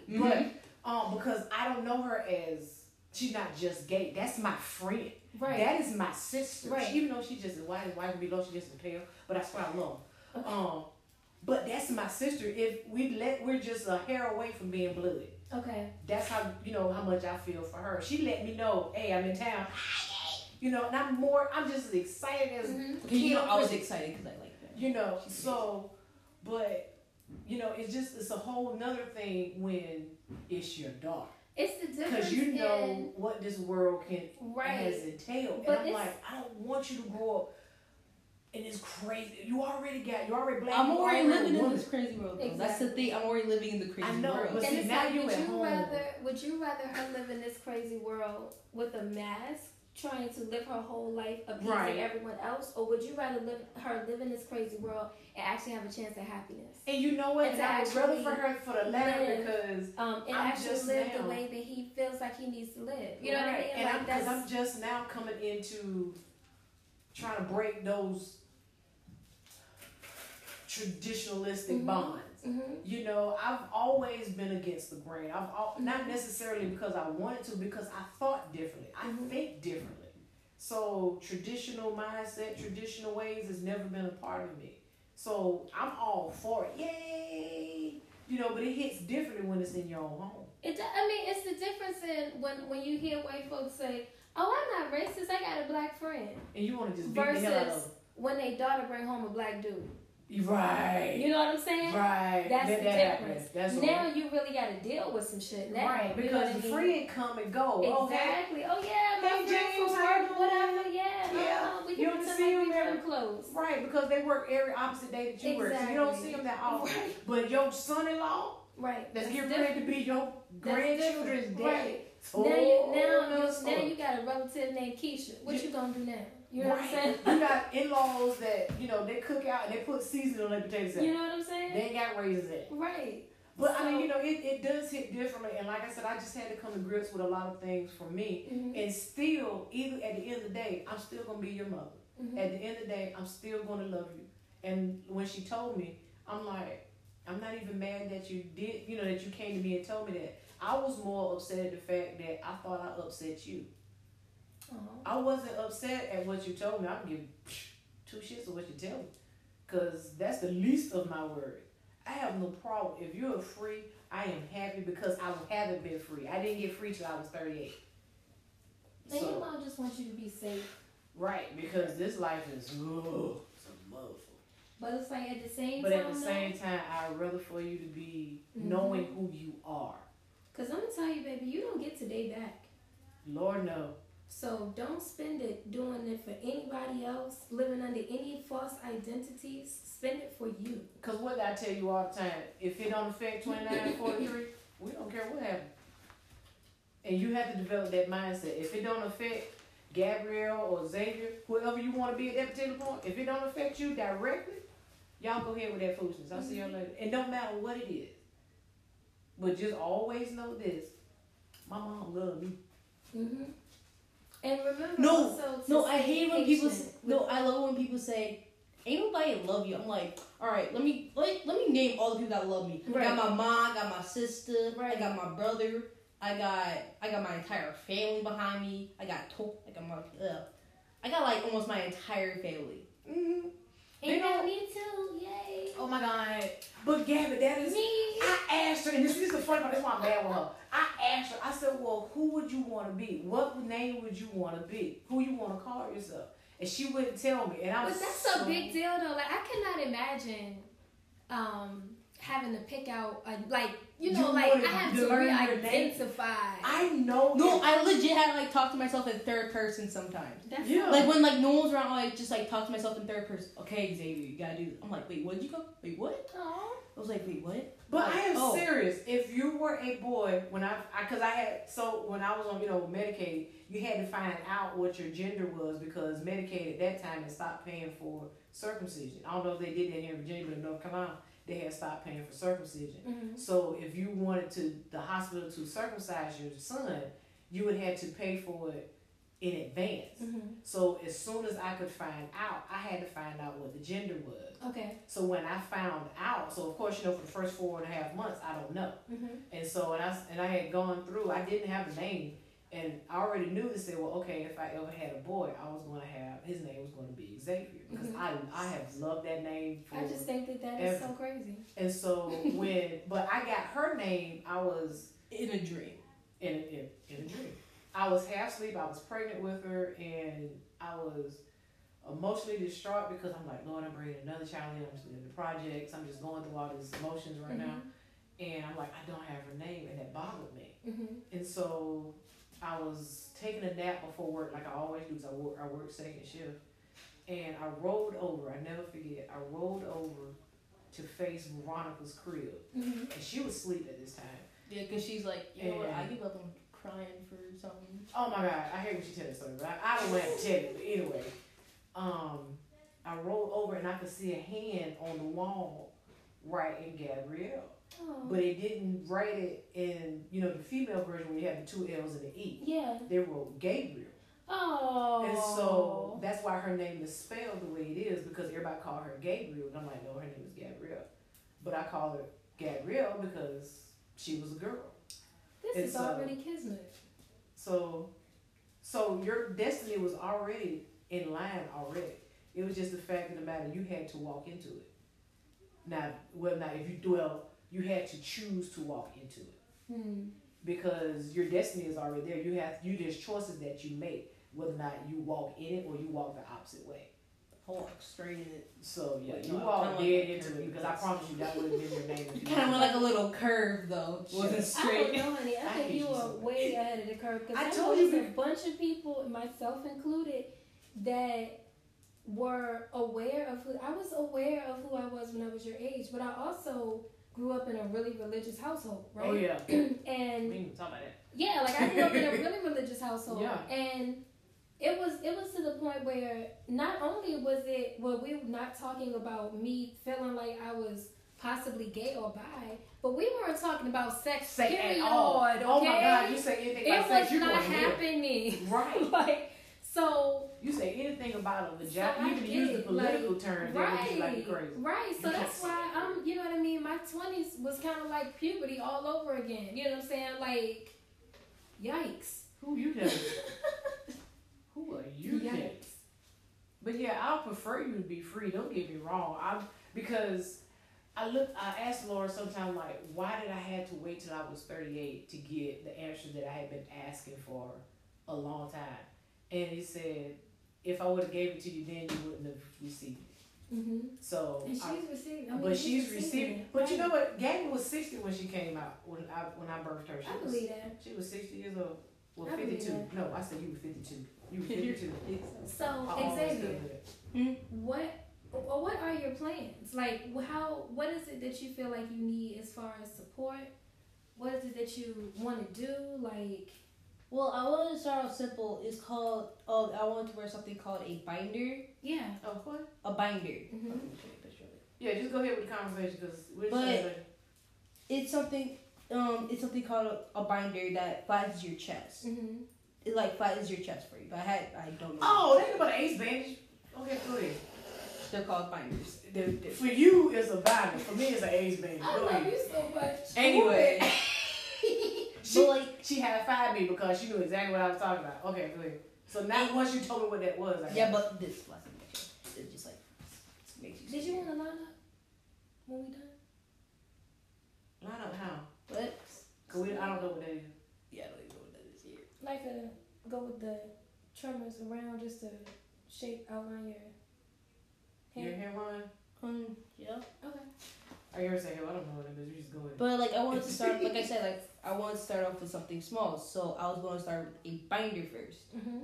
But because I don't know her as, she's not just gay. That's my friend. Right. That is my sister. Right. Even though she just is white and below, she just pale. But that's why I love her. Okay. But that's my sister. If we're just a hair away from being blood. Okay. That's how, you know, how much I feel for her. She let me know, hey, I'm in town. You know, and I'm just as excited as Mm-hmm. Okay, you know, I was excited because I like that. you know, so, but, you know, it's a whole nother thing when it's your daughter. It's the difference. Because you know in, what this world right. has entailed. But And I'm it's- like, I don't want you to grow up in this crazy, you're already black, I'm you already living in woman. this crazy world. Though. Exactly. That's the thing. I'm already living in the crazy I know, world. but And see, it's now like, you at home. would you rather her live in this crazy world with a mask, trying to live her whole life appeasing Right. everyone else, or would you rather live in this crazy world and actually have a chance at happiness? And you know what? And And I would rather actually for her for the latter live, because And I'm actually just live the now- way that he feels like he needs to live. You know what I mean? And Like because I'm just now coming into trying to break those traditionalistic Mhm. bonds. You know, I've always been against the grain. Not necessarily because I wanted to, because I thought differently. I think differently. So traditional mindset, traditional ways has never been a part of me. So I'm all for it. Yay! You know, but it hits differently when it's in your own home. It's the difference in when you hear white folks say, "Oh, I'm not racist. I got a black friend," and you want to just beat the hell out of them. Versus when they daughter bring home a black dude. Right. You know what I'm saying? Right. That's the difference. That's now you really got to deal with some shit now. Right, because the friend come and go. Exactly. Oh yeah, my Hey, friend James, from how you work, doing? whatever. Yeah. Yeah. We You can don't pretend see like them we every- wear clothes. Right, because they work every opposite day that you work. So you don't see them that often. Right. But your son-in-law, Right. that's getting different. ready to be your That's grandchildren's different. daddy. Right. Oh, Now you got a relative named Keisha. What you gonna do now? You know right. what I'm saying? You got in-laws that, you know, they cook out and they put seasoning on their potato salad. You know what I'm saying? They ain't got raisins in it. Right. But I mean, you know, it does hit differently. And like I said, I just had to come to grips with a lot of things for me. Mm-hmm. And still, either at the end of the day, I'm still going to be your mother. Mm-hmm. At the end of the day, I'm still going to love you. And when she told me, I'm like, I'm not even mad that you did, you know, that you came to me and told me that. I was more upset at the fact that I thought I upset you. I wasn't upset at what you told me. I don't give two shits of what you tell me. Because that's the least of my worries. I have no problem. If you're free, I am happy because I haven't been free. I didn't get free till I was 38. And So, your mom just wants you to be safe. right, because this life is, it's a motherfucker. But it's like at the same But time. at the same time, I'd rather for you to be knowing who you are. Because I'm going to tell you, baby, you don't get today back. Lord, no. So don't spend it doing it for anybody else, living under any false identities. Spend it for you. Because what I tell you all the time, if it don't affect 29 and 43, we don't care what happens. And you have to develop that mindset. If it don't affect Gabrielle or Xavier, whoever you want to be at that particular point, if it don't affect you directly, y'all go ahead with that foolishness. I'll see y'all later. And don't matter what it is. But just always know this. My mom loved me. Mm-hmm. And remember No, also to no, I stay hate when people. patient No, with- I love when people say, "Ain't nobody love you." I'm like, all right, let me name all the people that love me. Right. I got my mom, I got my sister, Right. I got my brother, I got my entire family behind me. I got like almost my entire family. Mm-hmm. And They you got don't- me too, yay. Oh my God. But Gabby, that is... Me. I asked her, and this is the funny part, that's why I'm mad with her. I asked her, I said, well, who would you want to be? What name would you want to be? Who you want to call yourself? And she wouldn't tell me. And I was But that's a big deal though. Like I cannot imagine having to pick out You I wanna have to learn your name. re-identify. I know. No, I legit had to like talk to myself in third person sometimes. That's Yeah. Like when like no one's around, I just like talk to myself in third person. Okay, Xavier, you gotta do this. I'm like, wait, what did you go? Wait, what? Aw. I was like, wait, what? But Like, I am oh. serious. If you were a boy, when I was on, Medicaid, you had to find out what your gender was because Medicaid at that time had stopped paying for circumcision. I don't know if they did that here in Virginia, but in North Carolina, they had stopped paying for circumcision. Mhm. So if you wanted the hospital to circumcise your son, you would have to pay for it in advance. Mhm. So as soon as I could find out, I had to find out what the gender was. Okay. So when I found out, so of course, for the first 4.5 months, I don't know. Mhm. And so, and I had gone through, I didn't have a name. And I already knew to say, well, okay, if I ever had a boy, I was going to have, his name was going to be Xavier. Because Mhm. I have loved that name for. I just think that is ever. so crazy. And so but I got her name, I was In a dream. in a dream. I was half asleep, I was pregnant with her, and I was emotionally distraught because I'm like, Lord, I'm bringing another child in, I'm just in the projects, I'm just going through all these emotions right now. And I'm like, I don't have her name, and that bothered me. Mhm. And so I was taking a nap before work, like I always do, because I work second shift. And I rolled over, I never forget, I rolled over to face Veronica's crib. Mhm. And she was asleep at this time. Yeah, because she's like, you know what, I And- give up on crying for something. Oh my God, I hate when she tell that story, but I don't want to tell it. But anyway, I rolled over and I could see a hand on the wall writing Gabrielle. Oh. But it didn't write it in, the female version where you have the 2 L's and the E. Yeah. They wrote Gabriel. Oh. And so that's why her name is spelled the way it is, because everybody called her Gabriel. And I'm like, no, her name is Gabrielle. but I call her Gabrielle because she was a girl. This is already kismet. So your destiny was already in line already. It was just the fact of the matter, you had to walk into it. Now, if you dwell, you had to choose to walk into it. Because your destiny is already there. There's choices that you make, whether or not you walk in it or you walk the opposite way. Walk straight in it. So yeah, Wait, you no, walk kinda dead like into curvy, it because I promise you that wouldn't have been your name. If you Kind of went like a little curve though. It wasn't I straight. don't know, honey. I I think hate you you are so much. way ahead of the curve. Because I I told know you there's a bunch of people, myself included, that were aware of who I was aware of who I was when I was your age, but I also grew up in a really religious household, right? Oh yeah. And We can talk about that. yeah, like I grew up in a really religious household, Yeah. and it was to the point where not only was it we were not talking about me feeling like I was possibly gay or bi, but we weren't talking about sex period. At all. Okay? Oh my God, you say anything It about sex, was you not going to hell. happening. Right. Like so. You say anything about a vagina, So I even get use the it, political terms, they look you like you're crazy. Right. So You that's can't why I'm, you know what I mean? My 20s was kind of like puberty all over again. You know what I'm saying? Like, yikes. Who you telling? Who are you telling? Yikes. But yeah, I prefer you to be free. Don't get me wrong. Because I asked Laura sometime like, why did I have to wait till I was 38 to get the answer that I had been asking for a long time? And he said, if I would have gave it to you then, you wouldn't have received it. Mm-hmm. So, And she's receiving. I mean, but she's receiving. it. But you know what? Gabby was 60 when she came out. When I birthed her, I believe that. she was 60 years old. Well, I believe 52. that. No, I said you were 52. You were 52. So, I always Xavier, said that. what are your plans? Like, what is it that you feel like you need as far as support? What is it that you want to do? Like, Well, I wanted to start off simple. It's called. I wanted to wear something called a binder. yeah. Oh, what? A binder. Mm-hmm. Let me show you a picture of it. Yeah, just go ahead with the conversation because we're just But- saying It's something. It's something called a binder that flattens your chest. Mm-hmm. It like flattens your chest for you. But I don't know. oh, they about an ace bandage. Okay, go ahead. They're called binders. For you, it's a binder. For me, it's an ace bandage. I Go love ahead. you so much. Anyway. She, But like, she high-fived me because she knew exactly what I was talking about. Okay, go ahead. So now once you told me what that was, yeah, but this flattens my chest. It just like makes you. Did you want to line up when we done? line up how? What? Cause I don't know what that is. Yeah, I don't even know what that is here. Like go with the tremors around just to shape outline your Your hair. hairline? Yeah. Okay. I hear her say, "Hell, I don't know what it is." You just go ahead. But like, I wanted to start. Like I said, like I wanted to start off with something small. So I was going to start with a binder first. Mm-hmm.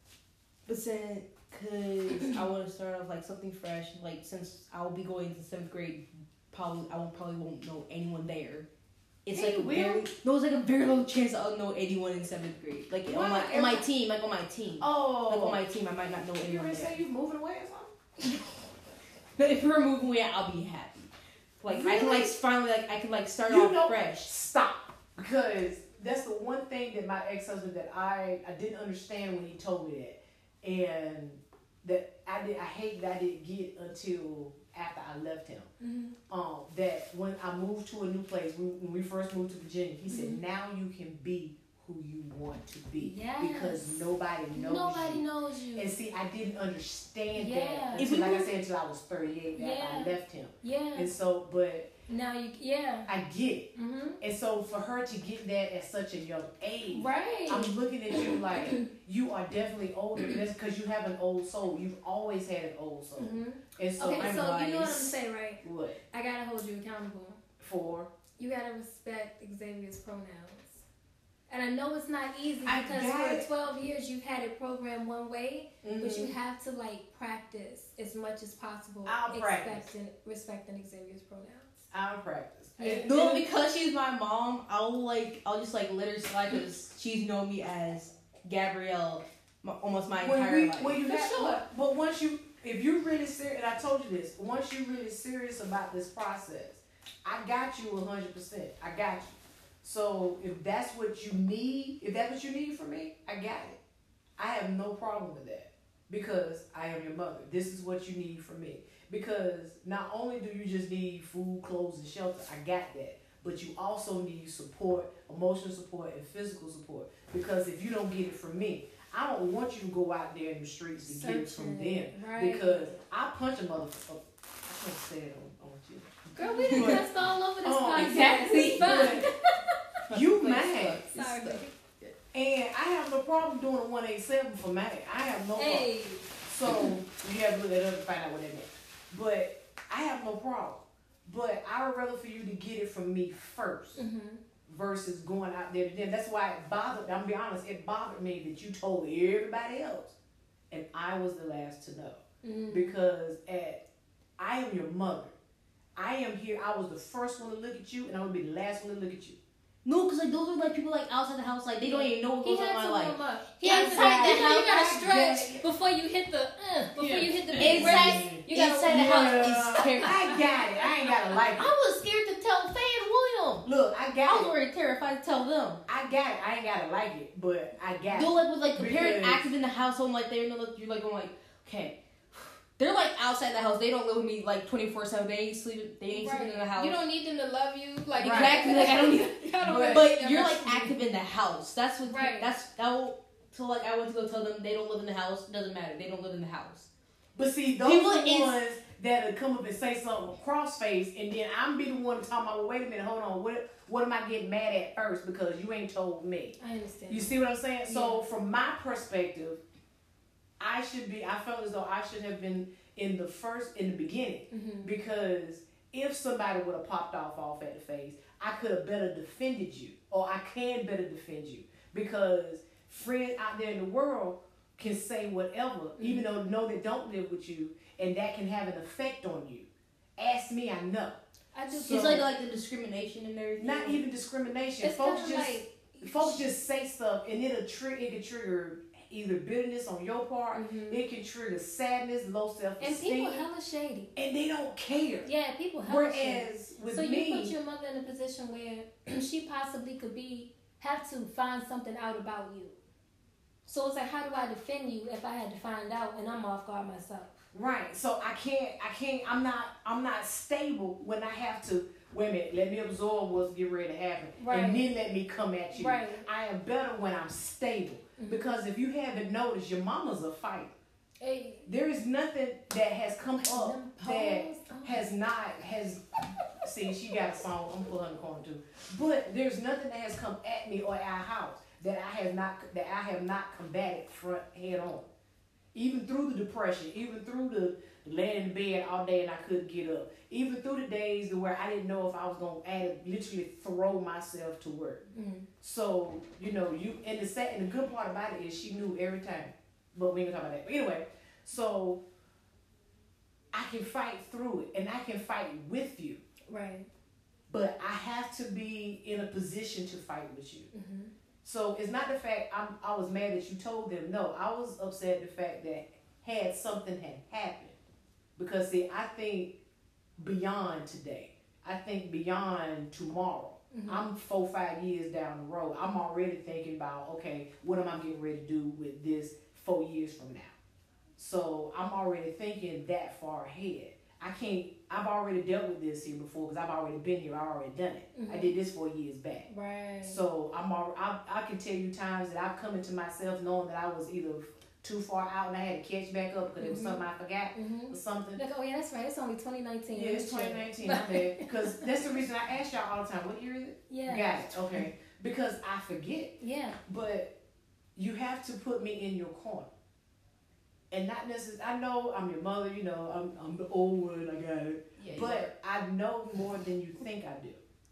But then, cause I want to start off like something fresh. Like since I will be going to 7th grade, probably won't know anyone there. It's Hey, like a will? it's like a very low chance I'll know anyone in 7th grade. Like on my team, like on my team. Oh, Like on my team, I might not know you anyone ready to there. say you moving away or something? But if we're moving away, I'll be happy. Like I can Really? like finally I can like start You off know- fresh. Stop, because that's the one thing that my ex-husband that I didn't understand when he told me that, and that I hate that I didn't get until after I left him. Mm-hmm. That when I moved to a new place, when we first moved to Virginia, he said, Mhm. "Now you can be who you want to be, Yes. because nobody knows Nobody you." knows you. And see, I didn't understand Yeah. that If until, we like I were- said, until I was 38 after I Yeah. left him. Yeah. And so, but Now you. Yeah. I get it. Mm-hmm. And so for her to get that at such a young age, Right. I'm looking at you like you are definitely older. And that's because you have an old soul. You've always had an old soul. Mm-hmm. And so Okay, I'm so you know what I'm like, saying, right? what? I gotta hold you accountable. For? You gotta respect Xavier's pronouns. And I know it's not easy I because got for it. 12 years you've had it programmed one way, but Mm-hmm. you have to like practice as much as possible. I'll practice. Respecting Xavier's pronouns. I'll practice. Yeah. And- No, and- because she's my mom, I'll just like let her slide because she's known me as Gabrielle almost my entire life. when you For have, sure. but once you, if you're really serious, and I told you this, once you're really serious about this process, I got you 100%. I got you. So if that's what you need, if that's what you need from me, I got it. I have no problem with that. because I am your mother. This is what you need from me. Because not only do you just need food, clothes, and shelter, I got that, but you also need support, emotional support, and physical support. Because if you don't get it from me, I don't want you to go out there in the streets to get it from them. Right. Because I punch a motherfucker. I can't say it on you. Girl, we done cussed all over this podcast. exactly. It's fine. But you mad. Sorry. And I have no problem doing a 187 for mad. I have no problem. Hey. So you have to look that up to find out what that meant. But I have no problem. But I would rather for you to get it from me first versus going out there to them. That's why it bothered me. I'm gonna be honest, it bothered me that you told everybody else and I was the last to know. Because I am your mother. I am here. I was the first one to look at you and I would be the last one to look at you. No, because like those are like people like outside the house, like they don't even know what goes on in my life. He had to warm up. Inside the house, You gotta stretch Yeah. before you hit the before you hit the big Inside- race. You gotta inside the warm house up. is terrible. I got it. I ain't gotta like I it. was scared to tell Faye and William. Look, I I got was it. already terrified to tell them. I got it. I ain't gotta like it, but I got They're it. like with like a parent Because- active in the household, like they're like you're like going like, okay. They're like outside the house. They don't live with me like 24/7. They ain't sleeping. They ain't sleeping in the house. You don't need them to love you. Like Right. Exactly. Like I don't need. You gotta But- wait. But you're like active in the house. That's what. Right. So like I went to go tell them they don't live in the house. It doesn't matter. They don't live in the house. But see, those People are the is- ones that'll come up and say something cross-face, and then I'm be the one talking about, well, wait a minute, hold on, what am I getting mad at first because you ain't told me? I understand. You see what I'm saying? So from my perspective, I felt as though I should have been in the beginning, because if somebody would have popped off at the face, I could have better defended you, or I can better defend you, because friends out there in the world can say whatever, even though know they don't live with you, and that can have an effect on you. Ask me, I know. I just So- It's like the discrimination and everything. Not even discrimination. It's Folks kinda just like folks just say stuff, and it can trigger either bitterness on your part. It can trigger sadness, low and self-esteem, people hella shady. and they don't care. Yeah, people hella shady. Whereas with So you me, put your mother in a position where she possibly could have to find something out about you. So it's like, how do I defend you if I had to find out and I'm off guard myself? right? So I can't. I'm not stable when I have to. Wait a minute, let me absorb what's getting ready to happen, Right. and then let me come at you. Right. I am better when I'm stable, because if you haven't noticed, your mama's a fighter. Hey, There is nothing that has come up them that poles, has see, she got a song, I'm gonna put her in the corner too. But there's nothing that has come at me or our house that I have not combated front head on. Even through the depression, even through the laying in the bed all day and I couldn't get up. Even through the days where I didn't know if I was gonna literally throw myself to work. So, and the good part about it is she knew every time. But we ain't gonna talk about that. But anyway, so I can fight through it and I can fight with you. right. But I have to be in a position to fight with you. So it's not the fact I was mad that you told them. No, I was upset the fact that something had happened. Because see, I think beyond today. I think beyond tomorrow. I'm 4-5 years down the road. I'm already thinking about, okay, what am I getting ready to do with this 4 years from now? So I'm already thinking that far ahead. I've already dealt with this here before because I've already been here. I've already done it. I did this 4 years back. Right. So I can tell you times that I've come into myself knowing that I was either too far out and I had to catch back up because it was something I forgot or something. Like, oh yeah, that's right. It's only 2019. Yeah, it's 2019. I'm bad. Because that's the reason I ask y'all all the time, what year is it? Yeah. Got it. Okay. Because I forget. Yeah. But you have to put me in your corner. And not necessarily, I know I'm your mother, I'm the old one, I got it. Yeah, But I know more than you think I do.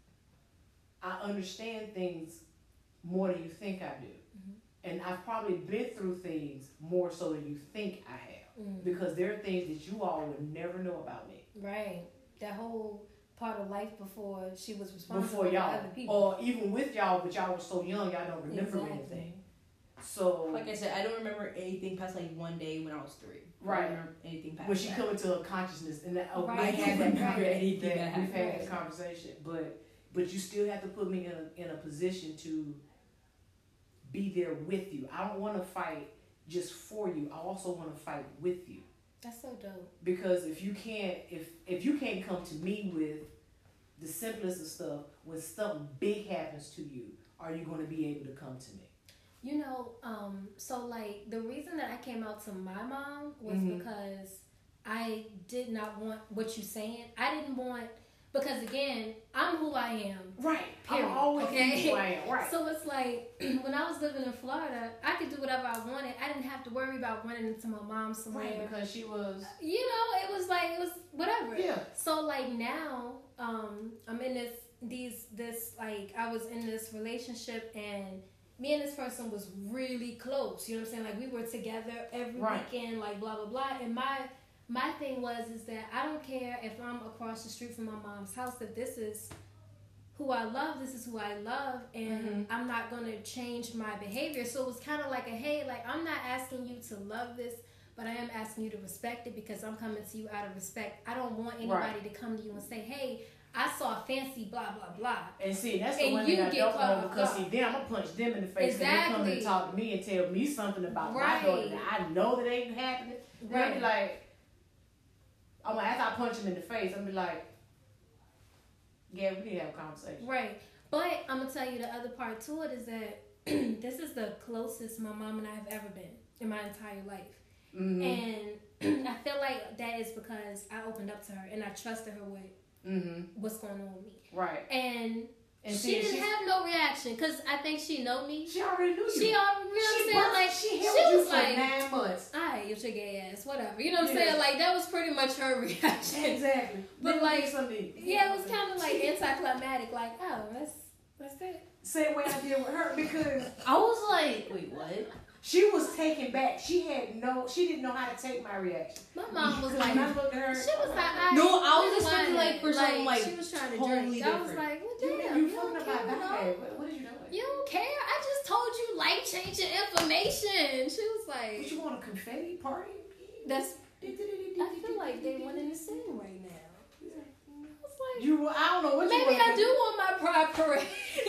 I understand things more than you think I do. And I've probably been through things more so than you think I have. Because there are things that you all would never know about me. Right. That whole part of life before she was responsible Before for y'all. other people. Or even with y'all, but y'all were so young, y'all don't remember anything. So, like I said, I don't remember anything past like one day when I was 3. Right. I don't remember anything past when she that. come into her consciousness, and that Right. we had that, Right. we've Right. had that conversation, but you still have to put me in a position to be there with you. I don't want to fight just for you. I also want to fight with you. That's so dope. Because if you can't come to me with the simplest of stuff, when stuff big happens to you, are you going to be able to come to me? You know, so like the reason that I came out to my mom was because I did not want what you're saying. I didn't want, because again, I'm who I am. Right. Period. I'm always Okay? who I am. Right. So it's like, when I was living in Florida, I could do whatever I wanted. I didn't have to worry about running into my mom somewhere. Right, because she was... You know, it was whatever. Yeah. So like now, I'm in this like, I was in this relationship and me and this person was really close. You know what I'm saying? Like we were together every weekend, like blah, blah, blah. And my thing is that I don't care if I'm across the street from my mom's house, that this is who I love, this is who I love, and I'm not going to change my behavior. So it was kind of like hey, like I'm not asking you to love this, but I am asking you to respect it because I'm coming to you out of respect. I don't want anybody to come to you and say, hey, I saw a fancy blah, blah, blah. And see, that's the one thing I don't know, because see, then I'm going to punch them in the face and they come and talk to me and tell me something about my daughter that I know that ain't happening. They'll be like, after I punch them in the face, I'm be like, yeah, we need to have a conversation. Right. But I'm going to tell you the other part to it is that this is the closest my mom and I have ever been in my entire life. And I feel like that is because I opened up to her and I trusted her with what's going on with me. Right. And she didn't have no reaction because I think she know me. She already knew you. She already, you know what I'm saying? Like, she was for like, 9 months. Alright, you should gay ass, whatever. You know what I'm saying? Like, that was pretty much her reaction. Exactly. But like, yeah, it was kind of like anticlimactic. Like, oh, that's it. Same way I did with her, because I was like, wait, what? She was taken back. She didn't know how to take my reaction. My mom was like, when I looked at her, she was like, no, I was expecting like for something like she was trying to totally drink. different. I was like, well, damn, you fucking up my bag. What did you know? You don't care. I just told you life changing information. She was like, did you want a confetti party? That's. I feel like they want in the scene right now. I was like, I don't know what you maybe I do want my pride parade.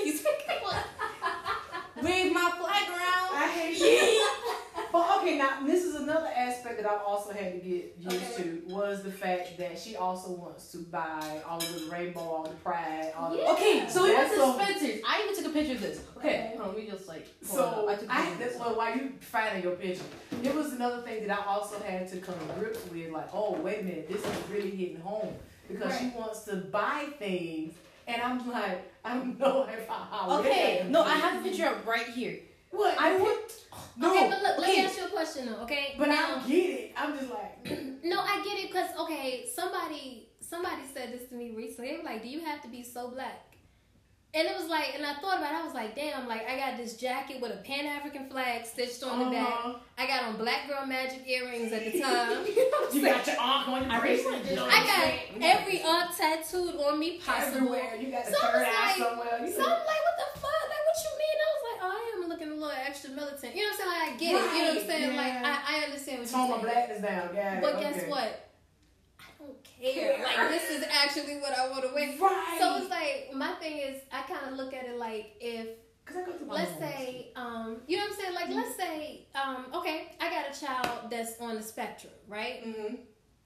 Wave my flag around. I hate you. But okay, now this is another aspect that I also had to get used to, was the fact that she also wants to buy all of the rainbow, all the pride, all the... Okay, so we went to so, Spencer's. I even took a picture of this. Okay, hold on, we just like... So, I took a picture of this. well, while you finding your picture, it was another thing that I also had to come to grips with, like, oh, wait a minute, this is really hitting home. Because she wants to buy things, and I'm like, I don't know if I... Okay, no, I have a picture up right here. What? No. Okay, but look, let me ask you a question though, okay? But now, I don't get it. I'm just like... No, I get it, because, okay, somebody said this to me recently. They were like, do you have to be so black? And it was like, and I thought about it, I was like, damn, like, I got this jacket with a Pan-African flag stitched on the back. I got on Black Girl Magic earrings at the time. You got your aunt on your bracelet. I got every aunt tattooed on me possible. Everywhere. You got the third eye somewhere. So I'm like, what the fuck? Like, what you mean? I was like, oh, I am looking a little extra militant. You know what I'm saying? Like, I get it. You know what I'm saying? Yeah. Like, I understand what you're Tone saying. my blackness down. Yeah, but guess what? I don't care. Like, this is actually what I want to wear. Right. So it's like, my thing is, I kind of look at it like, if, let's say, you know what I'm saying? Like, let's say, okay, I got a child that's on the spectrum, right? Mm-hmm.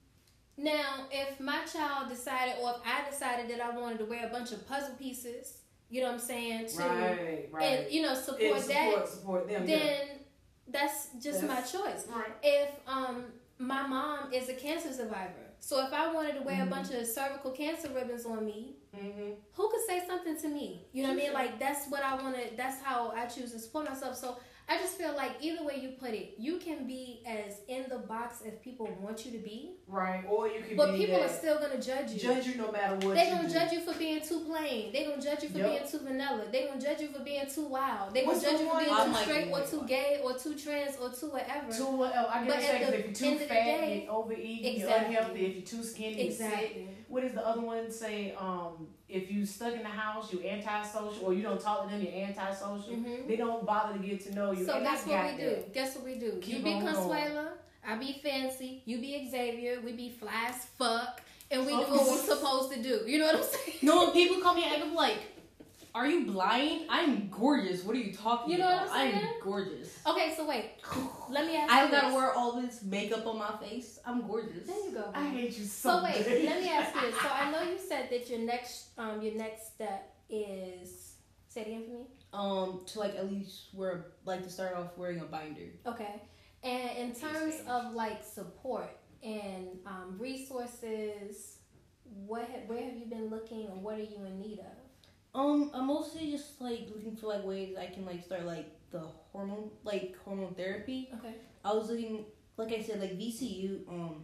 Now, if my child decided, or if I decided that I wanted to wear a bunch of puzzle pieces, you know what I'm saying, to, right. and, you know, support them, then that's just my choice. Right. If, my mom is a cancer survivor, so if I wanted to wear a bunch of cervical cancer ribbons on me, who could say something to me? You know what I mean? Like, that's what I want to, that's how I choose to support myself. So I just feel like either way you put it, you can be as in the box as people want you to be. Right. Or you can but be people are still going to judge you. Judge you no matter what They're going to judge you for being too plain. They're going to judge you for being too vanilla. They're going to judge you for being too wild. They're going to judge you for being too straight or too gay or too trans or too whatever. Too whatever. I guess if you're too fat, you're overeating, you're unhealthy. If you're too skinny, you're sick. What does the other one say? If you stuck in the house, you're antisocial, or you don't talk to them, you're antisocial. They don't bother to get to know you. So and that's what we do. Guess what we do? Keep you be on Consuela, I be Fancy, you be Xavier, we be fly as fuck, and we do what we're supposed to do. You know what I'm saying? No, when people call me, I'm like, are you blind? I'm gorgeous. What are you talking You know about? what I'm saying? I'm gorgeous. Okay, so wait. Let me ask I you don't gotta this. wear all this makeup on my face. I'm gorgeous. There you go. I babe. hate you so So wait, bad. let me ask you this. So I know you said that your next step is, say it again for me. To like at least wear like to start off wearing a binder. Okay. And in terms of like support and resources, where have you been looking, or what are you in need of? I'm mostly just like looking for like ways I can like start like the hormone therapy. Okay. I was looking, like I said, like VCU.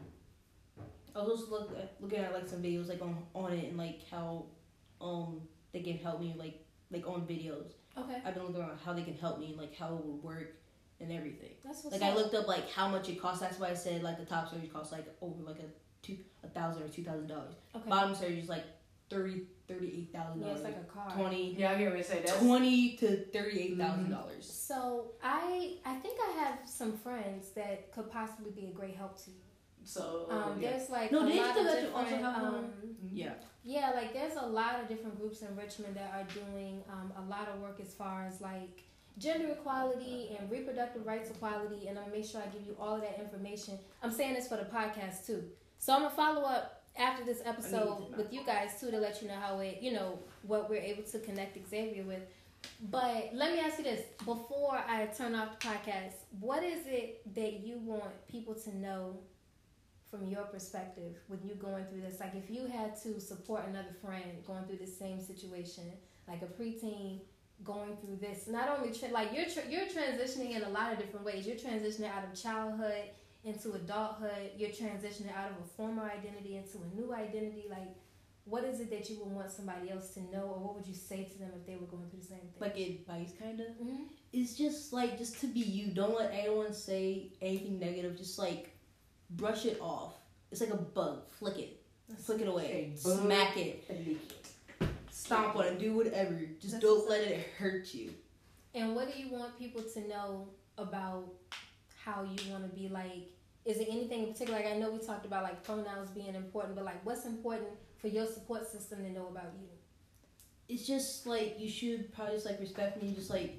I was also looking at like some videos like on it and like how they can help me like on videos. Okay. I've been looking around how they can help me, like how it would work and everything. That's what's Like up. I looked up like how much it costs. That's why I said like the top surgery costs like over like $1,000 or $2,000. Okay. Bottom surgery is like $38,000. Yeah, it's like a car. 20 Yeah, I get ready to say that. $20,000 to $38,000. So I think I have some friends that could possibly be a great help to you. So yeah. There's like No, a did you lot know of that you also different have Yeah. yeah, like there's a lot of different groups in Richmond that are doing a lot of work as far as like gender equality and reproductive rights equality, and I'll make sure I give you all of that information. I'm saying this for the podcast too. So I'm gonna follow up after this episode with you guys too to let you know how it, what we're able to connect Xavier with. But let me ask you this, before I turn off the podcast, what is it that you want people to know from your perspective when you going through this? Like if you had to support another friend going through the same situation, like a preteen going through this, not only you're transitioning in a lot of different ways. You're transitioning out of childhood into adulthood. You're transitioning out of a former identity into a new identity. Like, what is it that you would want somebody else to know, or what would you say to them if they were going through the same thing? Like advice, kind of. Mm-hmm. It's just like just to be you. Don't let anyone say anything negative. Just like brush it off. It's like a bug. Flick it away. Smack it. Stomp on it. Do whatever. Just don't let it hurt you. And what do you want people to know about how you want to be? Like, is there anything in particular? Like, I know we talked about like pronouns being important, but like, what's important for your support system to know about you? It's just like you should probably just like respect me. Just like,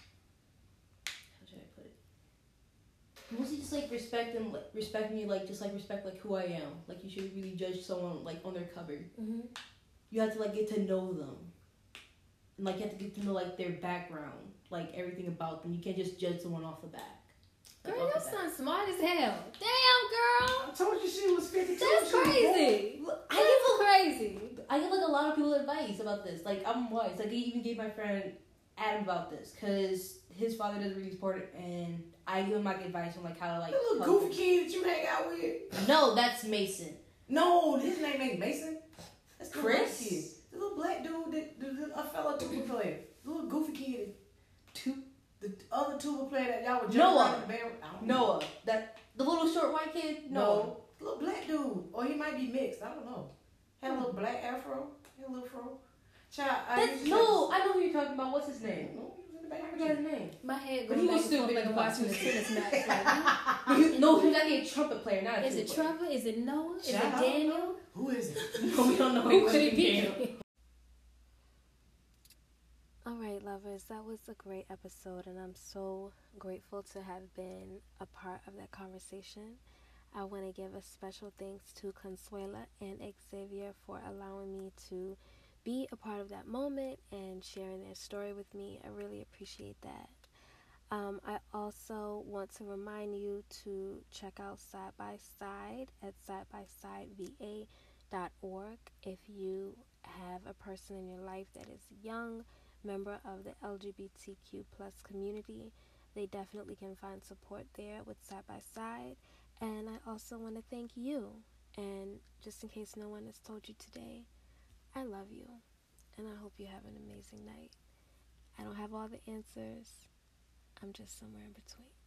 how should I put it? Mostly just like respect me, like just like respect like who I am. Like you should really judge someone like on their cover. Mm-hmm. You have to like get to know them, and like you have to get to know like their background, like everything about them. You can't just judge someone off the back. Like, Girl, off your the back. son's smart as hell. Damn, girl. I told you she was 52. That's crazy. I give like a lot of people advice about this. Like I'm wise. Like I even gave my friend Adam about this because his father doesn't really support it, and I give him like advice on like how to like. The little help goofy him. kid that you hang out with. No, that's Mason. No, his name ain't Mason. That's the Chris? black kid. The little black dude, a fellow tuba player. The little goofy kid. The other tuba player that y'all were jumping Noah. around in the band. I don't know. Noah, that the little short white kid. No. The little black dude. Or he might be mixed. I don't know. Had a little black afro. Had a little fro. Child, No, I know who you're talking about. What's his name? No, he was in the I back. forgot his name. My head But goes he back was and still forth big like in I'm the watching a podcast. tennis match. Like, No, he was actually a trumpet player, not a is it tuba player. Trevor? Is it Noah? Is it Child. Daniel? Who is it? No, we don't know. Who could it be? All right, lovers, that was a great episode, and I'm so grateful to have been a part of that conversation. I want to give a special thanks to Consuela and Xavier for allowing me to be a part of that moment and sharing their story with me. I really appreciate that. I also want to remind you to check out Side by Side at sidebysideva.org if you have a person in your life that is young, member of the LGBTQ plus community. They definitely can find support there with Side by Side. And I also want to thank you. And just in case no one has told you today, I love you. And I hope you have an amazing night. I don't have all the answers. I'm just somewhere in between.